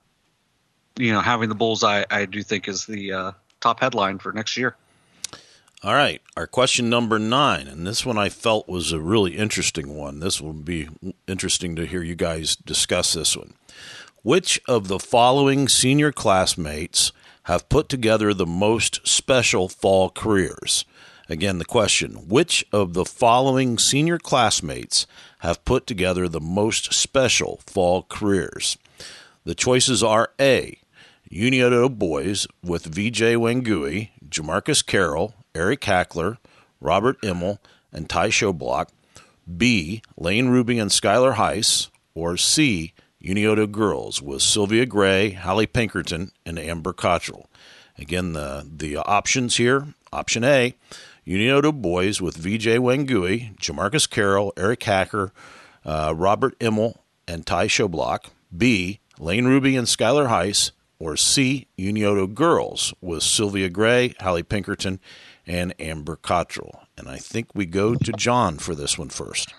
you know, having the bullseye, I do think is the uh, top headline for next year. All right, our question number nine, and this one I felt was a really interesting one. This will be interesting to hear you guys discuss this one. Which of the following senior classmates have put together the most special fall careers? Again, the question, which of the following senior classmates have put together the most special fall careers? The choices are A, Unioto boys with V J Wangui, Jamarcus Carroll, Eric Hackler, Robert Immel, and Ty Shoblock. B, Lane Ruby and Skylar Heiss. Or C, Unioto girls with Sylvia Gray, Hallie Pinkerton, and Amber Cottrell. Again, the, the options here. Option A, Unioto boys with V J Wangui, Jamarcus Carroll, Eric Hacker, uh, Robert Immel, and Ty Shoblock. B, Lane Ruby and Skylar Heiss. Or C, Unioto girls with Sylvia Gray, Hallie Pinkerton, and Amber Cottrell. And I think we go to John for this one first.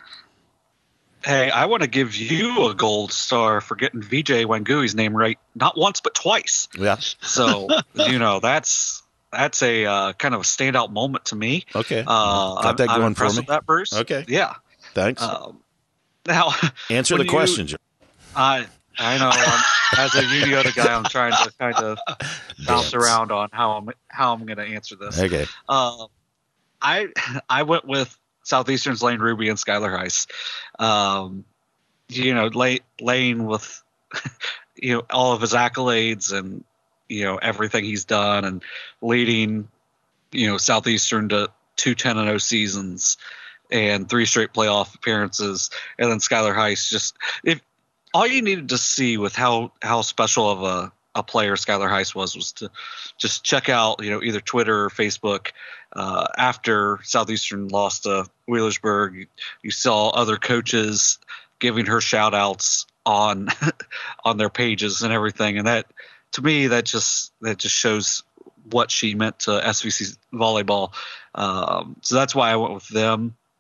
Hey, I want to give you a gold star for getting V J Wangui's name right, not once but twice. Yeah. So, you know, that's that's a uh, kind of a standout moment to me. Okay. Uh, Got that I'm, going I'm impressed for me. with that, Bruce. Okay. Yeah. Thanks. Um, now, answer the you, question, John. I I know. I'm, as a Unioto guy, I'm trying to kind of bounce around on how I'm how I'm going to answer this. Okay. Uh, I I went with Southeastern's Lane Ruby and Skylar Heiss. Um, you know, Lane, Lane with you know all of his accolades and you know everything he's done and leading you know Southeastern to two ten and oh seasons and three straight playoff appearances, and then Skylar Heiss just if. All you needed to see with how, how special of a, a player Skylar Heiss was was to just check out, you know, either Twitter or Facebook. Uh, after Southeastern lost to Wheelersburg, you, you saw other coaches giving her shout outs on on their pages and everything. And that to me, that just that just shows what she meant to S V C volleyball. Um, so that's why I went with them.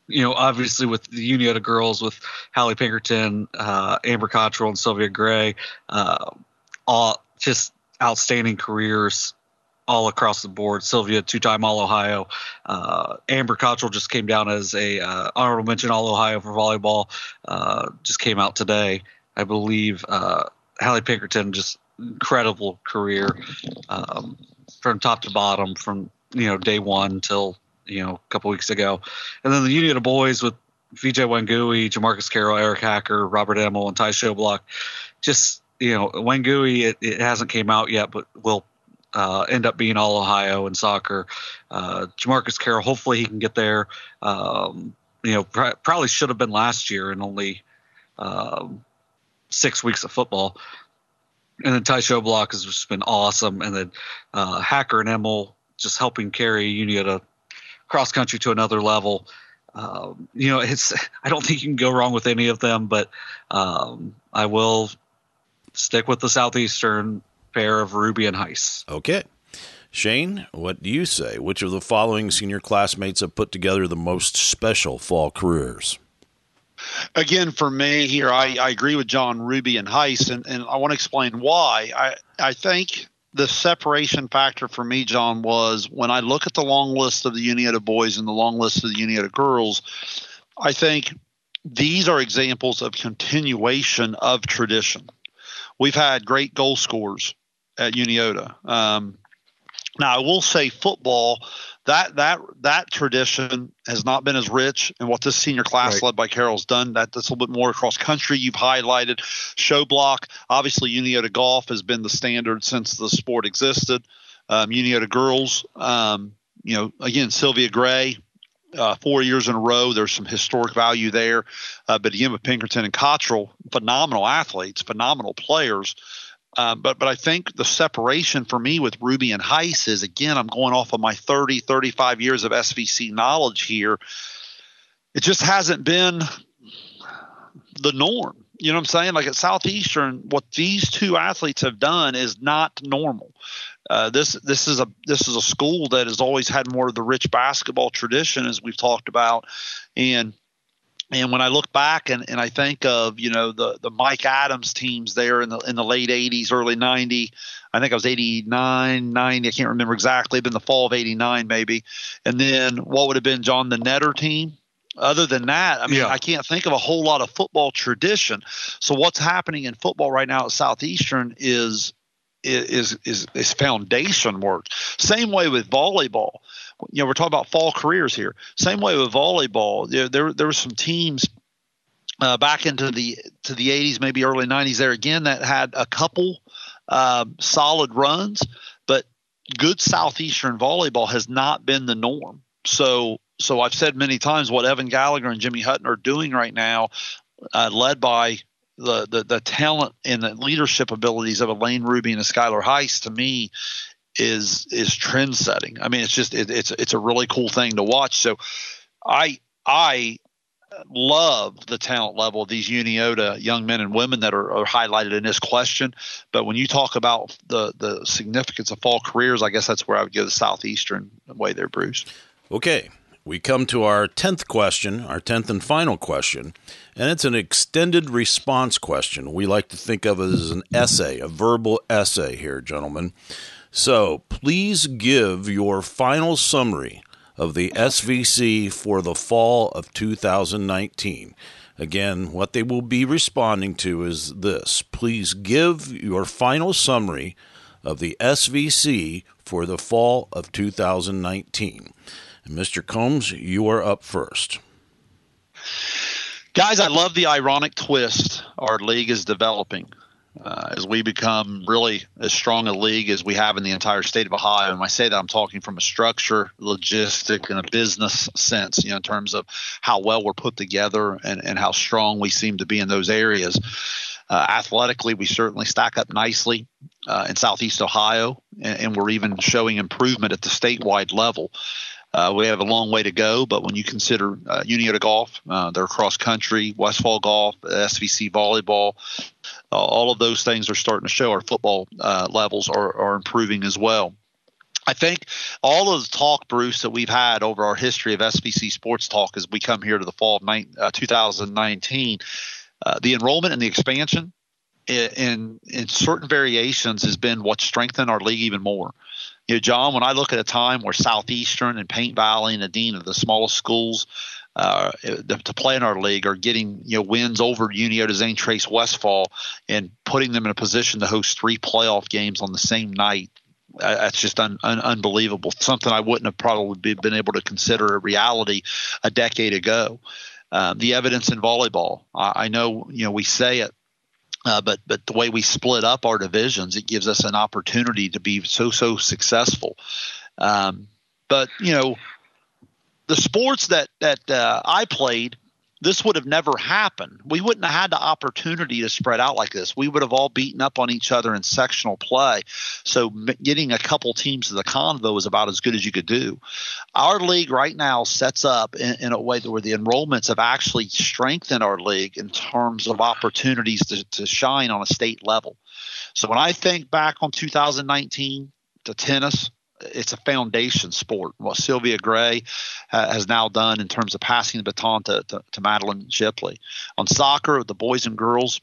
you know, obviously with the Uniota girls, with Hallie Pinkerton, uh, Amber Cottrell, and Sylvia Gray, uh, all just outstanding careers all across the board. Sylvia, two-time All-Ohio. Uh, Amber Cottrell just came down as a uh, honorable mention All-Ohio for volleyball. Uh, just came out today, I believe. Uh, Hallie Pinkerton, just incredible career um, from top to bottom, from you know day one till you know, a couple weeks ago. And then the Uniota boys with Vijay Wangui, Jamarcus Carroll, Eric Hacker, Robert Emmel, and Ty Shoblock. Just, you know, Wangui, it, it hasn't came out yet, but will uh, end up being all Ohio in soccer. Uh, Jamarcus Carroll, hopefully he can get there. Um, you know, pr- probably should have been last year in only um, six weeks of football. And then Ty Shoblock has just been awesome. And then uh, Hacker and Emmel just helping carry Uniota cross country to another level. Um, you know, it's, I don't think you can go wrong with any of them, but um, I will stick with the Southeastern pair of Ruby and Heiss. Okay. Shane, what do you say? Which of the following senior classmates have put together the most special fall careers? Again, for me here, I, I agree with John, Ruby, and Heiss, and, and I want to explain why. I, I think the separation factor for me, John, was when I look at the long list of the Uniota boys and the long list of the Uniota girls, I think these are examples of continuation of tradition. We've had great goal scorers at Uniota. Um, now, I will say football, that that that tradition has not been as rich, and what this senior class right. led by Carol's done, that, that's a little bit more across country. You've highlighted Shoblock. Obviously, Uniota golf has been the standard since the sport existed. Um, Uniota girls, um, you know, again, Sylvia Gray, uh, four years in a row. There's some historic value there. Uh, but again, with Pinkerton and Cottrell, phenomenal athletes, phenomenal players. Uh, but but I think the separation for me with Ruby and Heiss is, again, I'm going off of my thirty, thirty-five years of S V C knowledge here. It just hasn't been the norm. You know what I'm saying? Like at Southeastern, what these two athletes have done is not normal. Uh, this this is a this is a school that has always had more of the rich basketball tradition, as we've talked about, and And when I look back and, and I think of, you know, the, the Mike Adams teams there in the in the late eighties, early ninety, I think I was eighty-nine, ninety, I can't remember exactly, but in the fall of eighty-nine maybe. And then what would have been John the Netter team? Other than that, I mean, yeah. I can't think of a whole lot of football tradition. So what's happening in football right now at Southeastern is is is is foundation work. Same way with volleyball. You know, we're talking about fall careers here. Same way with volleyball. There, there, there were some teams uh, back into the to the eighties, maybe early nineties there again, that had a couple uh, solid runs, but good Southeastern volleyball has not been the norm. So, so I've said many times what Evan Gallagher and Jimmy Hutton are doing right now, uh, led by the, the the talent and the leadership abilities of Elaine Ruby and a Skylar Heiss, to me, is is trend setting. I mean, it's just it, it's it's a really cool thing to watch. So I I love the talent level of these Uniota young men and women that are, are highlighted in this question. But when you talk about the the significance of fall careers, I guess that's where I would go the Southeastern way there, Bruce. Okay. We come to our tenth question, our tenth and final question, and it's an extended response question. We like to think of it as an essay, a verbal essay here, gentlemen. So please give your final summary of the S V C for the fall of two thousand nineteen. Again, what they will be responding to is this. Please give your final summary of the S V C for the fall of two thousand nineteen. And Mister Combs, you are up first. Guys, I love the ironic twist our league is developing. Uh, as we become really as strong a league as we have in the entire state of Ohio. And when I say that, I'm talking from a structure, logistic, and a business sense, you know, in terms of how well we're put together and, and how strong we seem to be in those areas. Uh, athletically, we certainly stack up nicely uh, in Southeast Ohio, and, and we're even showing improvement at the statewide level. Uh, we have a long way to go, but when you consider uh, Uniota golf, uh, their cross country, Westfall golf, S V C volleyball, uh, all of those things are starting to show. Our football uh, levels are, are improving as well. I think all of the talk, Bruce, that we've had over our history of S V C Sports Talk as we come here to the fall of nine, uh, two thousand nineteen, uh, the enrollment and the expansion in, in in certain variations has been what strengthened our league even more. You know, John, when I look at a time where Southeastern and Paint Valley and Adine are the smallest schools uh, to play in our league are getting, you know, wins over Unioto, Zane Trace, Westfall, and putting them in a position to host three playoff games on the same night. That's just un, un, unbelievable. Something I wouldn't have probably been able to consider a reality a decade ago. Uh, the evidence in volleyball, I, I know, you know, we say it, uh, but but the way we split up our divisions, it gives us an opportunity to be so so successful. Um, but you know, the sports that that uh, I played, this would have never happened. We wouldn't have had the opportunity to spread out like this. We would have all beaten up on each other in sectional play. So getting a couple teams to the Convo is about as good as you could do. Our league right now sets up in, in a way where the enrollments have actually strengthened our league in terms of opportunities to, to shine on a state level. So when I think back on two thousand nineteen, to tennis, it's a foundation sport. What Sylvia Gray uh, has now done in terms of passing the baton to, to, to Madeline Shipley. On soccer, the boys and girls,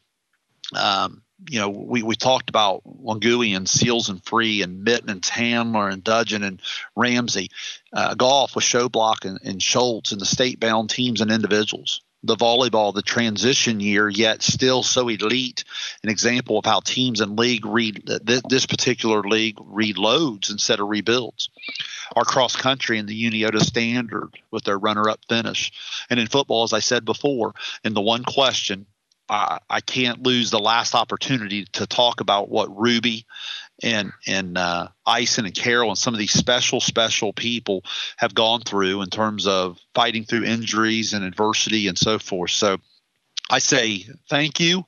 um, you know, we, we talked about Wangui and Seals and Free and Mitten and Tamler and Dudgeon and Ramsey. Uh, golf with Showblock and, and Schultz and the state-bound teams and individuals. The volleyball, the transition year, yet still so elite. An example of how teams and league read this, this particular league reloads instead of rebuilds. Our cross country in the Unioto Standard with their runner-up finish. And in football, as I said before, in the one question, I, I can't lose the last opportunity to talk about what Ruby and and uh, Ison and Carol and some of these special, special people have gone through in terms of fighting through injuries and adversity and so forth. So I say thank you.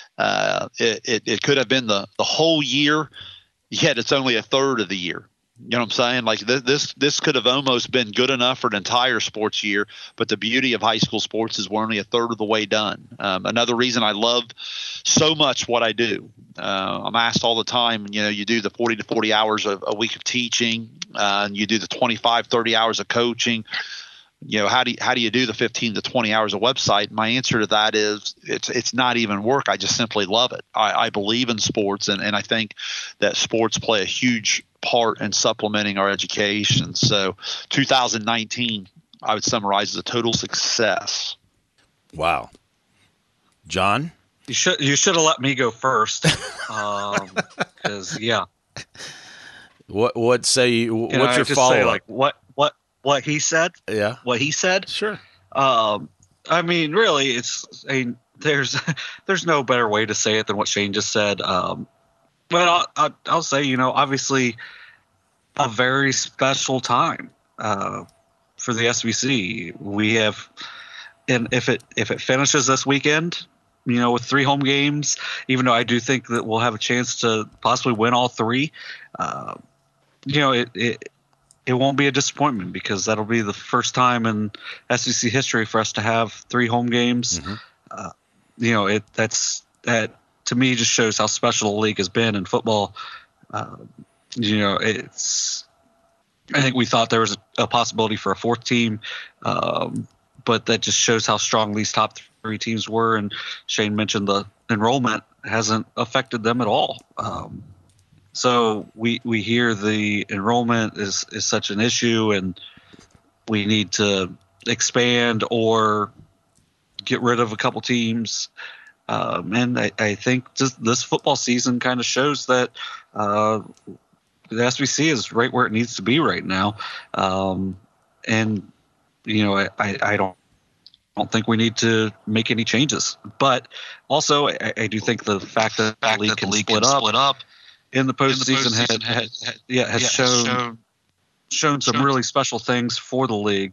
Uh, it, it, it could have been the, the whole year, yet it's only a third of the year. You know what I'm saying? Like this, this, this could have almost been good enough for an entire sports year, but the beauty of high school sports is we're only a third of the way done. Um, another reason I love so much what I do. Uh, I'm asked all the time, you know, you do the forty to forty hours of, a week of teaching, uh, and you do the twenty-five, thirty hours of coaching. You know, how do you, how do you do the fifteen to twenty hours of website? My answer to that is it's it's not even work. I just simply love it. I, I believe in sports, and, and I think that sports play a huge part in supplementing our education. So two thousand nineteen, I would summarize as a total success. Wow. John? You should you should have let me go first. um, because, yeah. What what say you, what's Can I your just follow say, up? like, what, what, what he said? Yeah. What he said? Sure. Um, I mean, really, it's a, there's there's no better way to say it than what Shane just said. Um, but I'll, I'll, I'll say, you know, obviously a very special time uh, for the S V C. We have, and if it if it finishes this weekend, you know, with three home games, even though I do think that we'll have a chance to possibly win all three, uh, you know, it, it it won't be a disappointment because that'll be the first time in S V C history for us to have three home games. Mm-hmm. Uh, you know, it that's that to me just shows how special the league has been in football. Uh, you know, it's I think we thought there was a, a possibility for a fourth team, um, but that just shows how strong these top three teams were. And Shane mentioned the enrollment hasn't affected them at all. Um, so we we hear the enrollment is, is such an issue and we need to expand or get rid of a couple teams. Um, and I, I think just this football season kind of shows that uh, the S V C is right where it needs to be right now. Um, and, you know, I, I, I don't I don't think we need to make any changes. But also, I, I do think the fact that the, fact the league, that can, the league split can split up in the postseason, in the postseason had, had, had, yeah, has, yeah, shown, has shown, shown some shown. really special things for the league.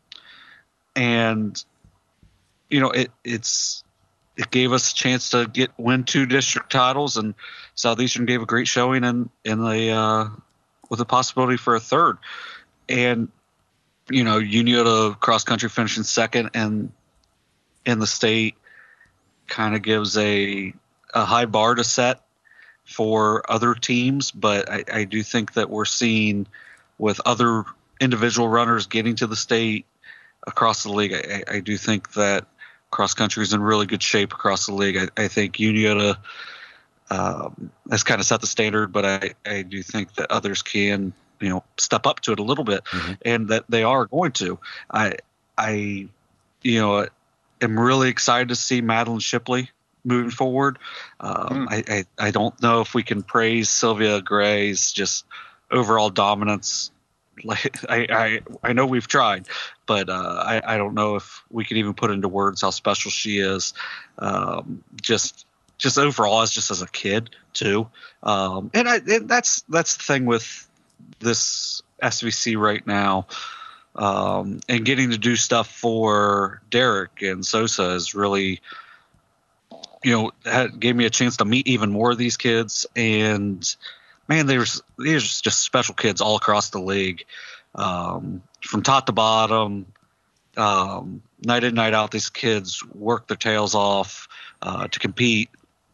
And, you know, it it's it gave us a chance to get win two district titles, and Southeastern gave a great showing in, in the uh, with a possibility for a third. And you know, Unioto cross country finishing second and in the state kind of gives a a high bar to set for other teams, but I, I do think that we're seeing with other individual runners getting to the state across the league, I, I do think that cross country is in really good shape across the league. I, I think Uniota um, has kind of set the standard, but I, I do think that others can, you know, step up to it a little bit, mm-hmm. and that they are going to. I, I, you know, am really excited to see Madeline Shipley moving forward. Um, mm. I, I, I don't know if we can praise Sylvia Gray's just overall dominance. Like I, I, I know we've tried, but uh, I, I don't know if we can even put into words how special she is. Um, just, just overall, as just as a kid too. Um, and I, and that's that's the thing with this S V C right now, um, and getting to do stuff for Derek and Sosa is really, you know, had, gave me a chance to meet even more of these kids. And man, there's there's just special kids all across the league, um, from top to bottom, um, night in, night out. These kids work their tails off uh, to compete,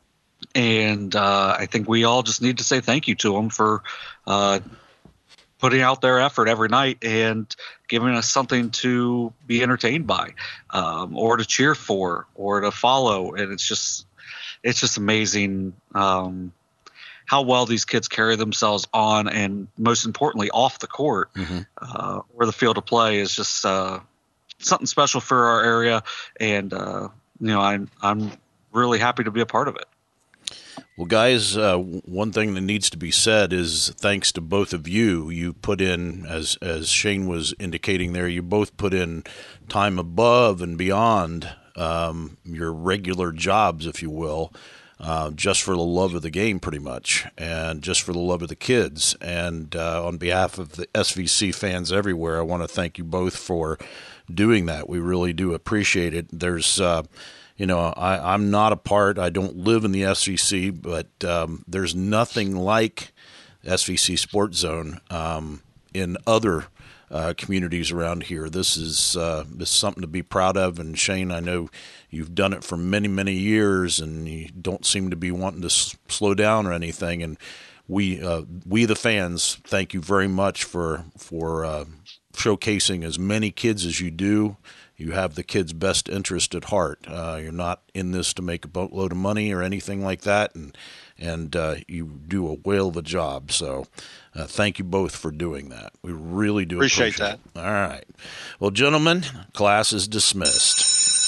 and uh, I think we all just need to say thank you to them for uh, putting out their effort every night and giving us something to be entertained by, um, or to cheer for, or to follow. And it's just it's just amazing. Um, how well these kids carry themselves on, and most importantly, off the court, mm-hmm. uh, or the field of play is just uh, something special for our area. And, uh, you know, I'm, I'm really happy to be a part of it. Well, guys, uh, one thing that needs to be said is thanks to both of you, you put in, as, as Shane was indicating there, you both put in time above and beyond um, your regular jobs, if you will, Uh, just for the love of the game, pretty much, and just for the love of the kids. And uh, on behalf of the S V C fans everywhere, I want to thank you both for doing that. We really do appreciate it. There's, uh, you know, I, I'm not a part, I don't live in the S V C, but um, there's nothing like S V C Sports Zone um, in other Uh, communities around here. This is uh, this is something to be proud of. And Shane, I know you've done it for many, many years, and you don't seem to be wanting to s- slow down or anything. And we, uh, we the fans, thank you very much for for uh, showcasing as many kids as you do. You have the kids' best interest at heart. Uh, you're not in this to make a boatload of money or anything like that, and and uh, you do a whale of a job. So uh, thank you both for doing that. We really do appreciate, appreciate that. It. All right. Well, gentlemen, class is dismissed.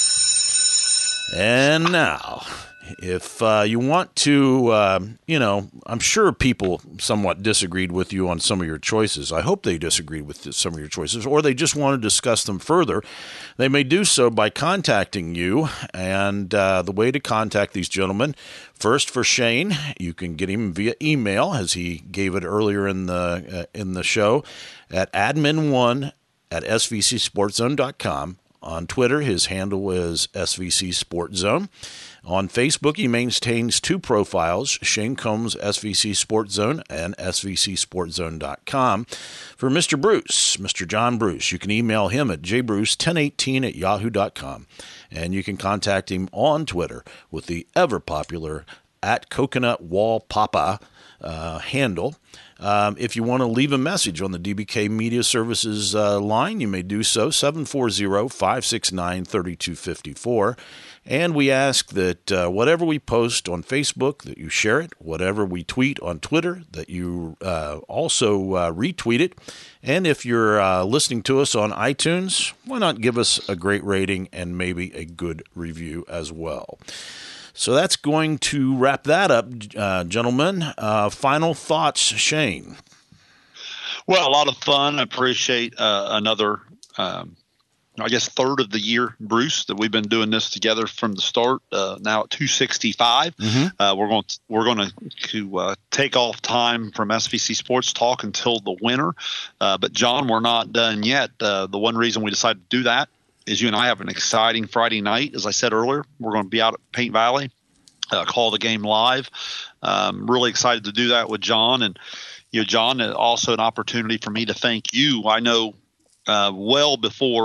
And now, if uh, you want to, uh, you know, I'm sure people somewhat disagreed with you on some of your choices. I hope they disagreed with some of your choices, or they just want to discuss them further. They may do so by contacting you. And uh, the way to contact these gentlemen, first for Shane, you can get him via email, as he gave it earlier in the uh, in the show, at admin one at s v c sports zone dot com. On Twitter, his handle is S V C Sports Zone. On Facebook, he maintains two profiles, Shane Combs S V C Sports Zone and S V C sports zone dot com. For Mister Bruce, Mister John Bruce, you can email him at j bruce ten eighteen at yahoo dot com. And you can contact him on Twitter with the ever-popular at Coconut Wall Papa uh, handle. Um, if you want to leave a message on the D B K Media Services uh, line, you may do so, seven four zero, five six nine, three two five four. And we ask that uh, whatever we post on Facebook, that you share it. Whatever we tweet on Twitter, that you uh, also uh, retweet it. And if you're uh, listening to us on iTunes, why not give us a great rating and maybe a good review as well. So that's going to wrap that up, uh, gentlemen. Uh, final thoughts, Shane? Well, a lot of fun. I appreciate uh, another, um, I guess, third of the year, Bruce, that we've been doing this together from the start. Uh, now at two sixty-five, mm-hmm. uh, we're going to, we're going to to uh, take off time from S V C Sports Talk until the winter. Uh, but John, we're not done yet. Uh, the one reason we decided to do that is you and I have an exciting Friday night. As I said earlier, we're going to be out at Paint Valley, uh, call the game live. Um, really excited to do that with John. And, you know, John, also an opportunity for me to thank you. I know uh, well before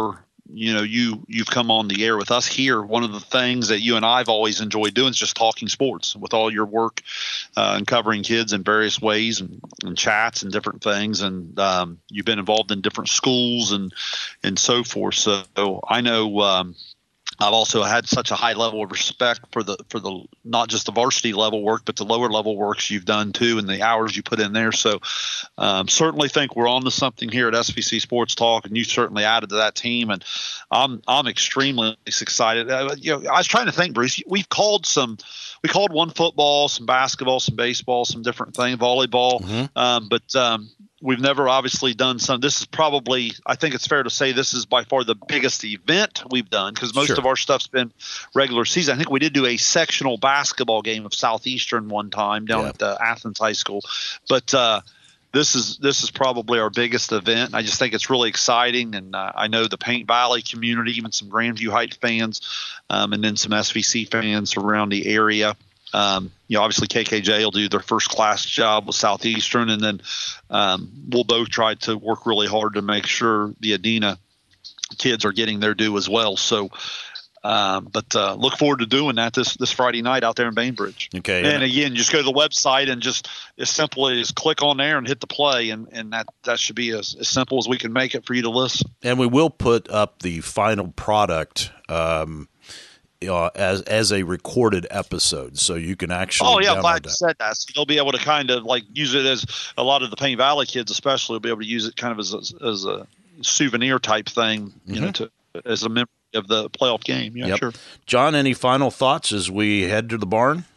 you know, you you've come on the air with us here. One of the things that you and I've always enjoyed doing is just talking sports with all your work uh, and covering kids in various ways and, and chats and different things. And um, you've been involved in different schools and and so forth. So I know. Um, I've also had such a high level of respect for the for the not just the varsity level work, but the lower level works you've done too, and the hours you put in there. So um, certainly think we're on to something here at S V C Sports Talk, and you certainly added to that team, and I'm I'm extremely excited. Uh, you know, I was trying to think, Bruce. We've called some, we called one football, some basketball, some baseball, some different things, volleyball, mm-hmm. um, but. Um, We've never obviously done some. This is probably, I think it's fair to say, this is by far the biggest event we've done because most sure. of our stuff's been regular season. I think we did do a sectional basketball game of Southeastern one time down yep. at uh, Athens High School, but uh, this is this is probably our biggest event. I just think it's really exciting, and uh, I know the Paint Valley community, even some Grandview Heights fans, um, and then some S V C fans around the area. Um, you know, obviously K K J will do their first class job with Southeastern, and then um, we'll both try to work really hard to make sure the Adena kids are getting their due as well. So, um, but uh, look forward to doing that this this Friday night out there in Bainbridge. Okay. And again, just go to the website and just as simply as click on there and hit the play, and, and that, that should be as, as simple as we can make it for you to listen. And we will put up the final product um Uh, as as a recorded episode, so you can actually. Oh yeah, I'm glad that. you said that. So they'll be able to kind of like use it as a lot of the Paint Valley kids, especially, will be able to use it kind of as a, as a souvenir type thing, you mm-hmm. know, to as a memory of the playoff game. Yeah, yep. Sure. John, any final thoughts as we head to the barn?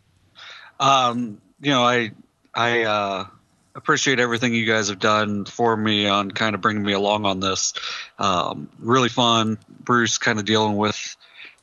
Um, you know, I I uh, appreciate everything you guys have done for me on kind of bringing me along on this. Um, really fun, Bruce, kind of dealing with.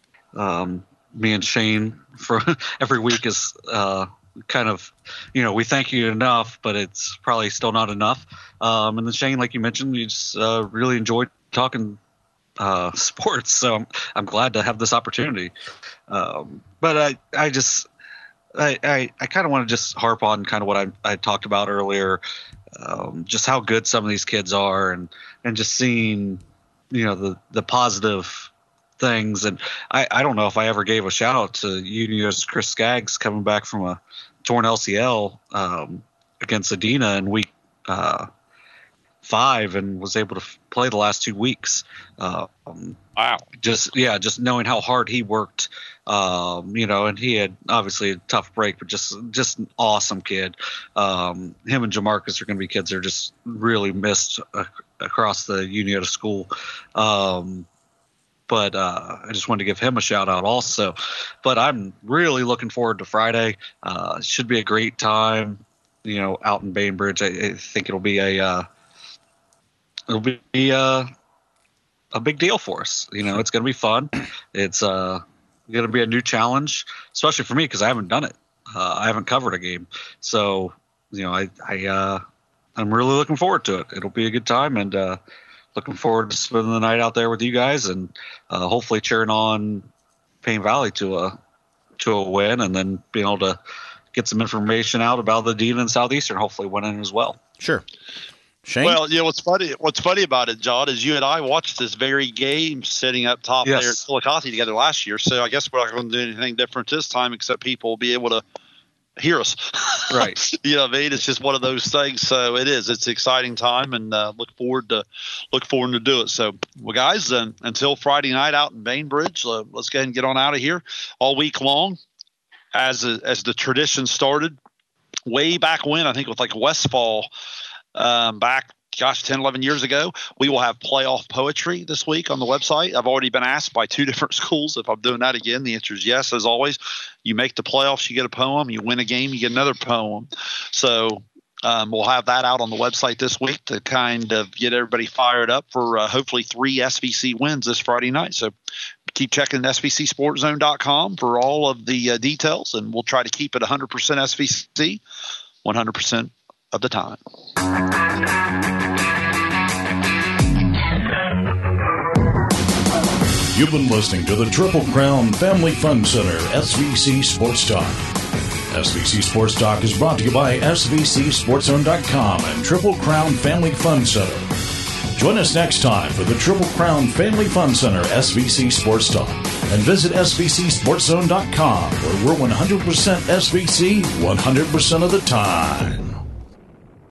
Um, me and Shane for every week is uh, kind of, you know, we thank you enough, but it's probably still not enough. Um, and then Shane, like you mentioned, you just uh, really enjoyed talking uh, sports. So I'm, I'm glad to have this opportunity. Um, but I, I just, I, I, I kind of want to just harp on kind of what I, I talked about earlier, um, just how good some of these kids are, and, and just seeing, you know, the, the positive things. And I, I don't know if I ever gave a shout out to Union's Chris Skaggs coming back from a torn L C L um, against Adena in week uh, five, and was able to f- play the last two weeks. Uh, um, wow. Just, yeah, just knowing how hard he worked, um, you know, and he had obviously a tough break, but just, just an awesome kid. Um, him and Jamarcus are going to be kids that are just really missed uh, across the Union school. Um, But uh, I just wanted to give him a shout out also. But I'm really looking forward to Friday. Uh, it should be a great time, you know, out in Bainbridge. I, I think it'll be a uh, it'll be a, a big deal for us. You know, it's going to be fun. It's uh, going to be a new challenge, especially for me because I haven't done it. Uh, I haven't covered a game, so you know, I I uh, I'm really looking forward to it. It'll be a good time, and uh, looking forward to spending the night out there with you guys, and uh, hopefully cheering on Paint Valley to a to a win, and then being able to get some information out about the Adena and Southeastern, hopefully winning as well. Sure. Shane? Well, you know, what's funny, what's funny about it, John, is you and I watched this very game sitting up top yes. there at Chillicothe together last year. So I guess we're not going to do anything different this time, except people will be able to hear us. Right. You know what I mean? It's just one of those things. So it is. It's an exciting time, and uh, look forward to look forward to do it. So, well, guys, uh, until Friday night out in Bainbridge, uh, let's go ahead and get on out of here all week long. As a, as the tradition started way back when, I think with like Westfall um, back, gosh, ten, eleven years ago, we will have playoff poetry this week on the website. I've already been asked by two different schools if I'm doing that again. The answer is yes, as always. You make the playoffs, you get a poem. You win a game, you get another poem. So um, we'll have that out on the website this week to kind of get everybody fired up for uh, hopefully three S V C wins this Friday night. So keep checking S V C sports zone dot com for all of the uh, details, and we'll try to keep it one hundred percent S V C one hundred percent of the time. You've been listening to the Triple Crown Family Fun Center S V C Sports Talk. S V C Sports Talk is brought to you by S V C sports zone dot com and Triple Crown Family Fun Center. Join us next time for the Triple Crown Family Fun Center S V C Sports Talk. And visit S V C Sports Zone dot com, where we're one hundred percent S V C one hundred percent of the time.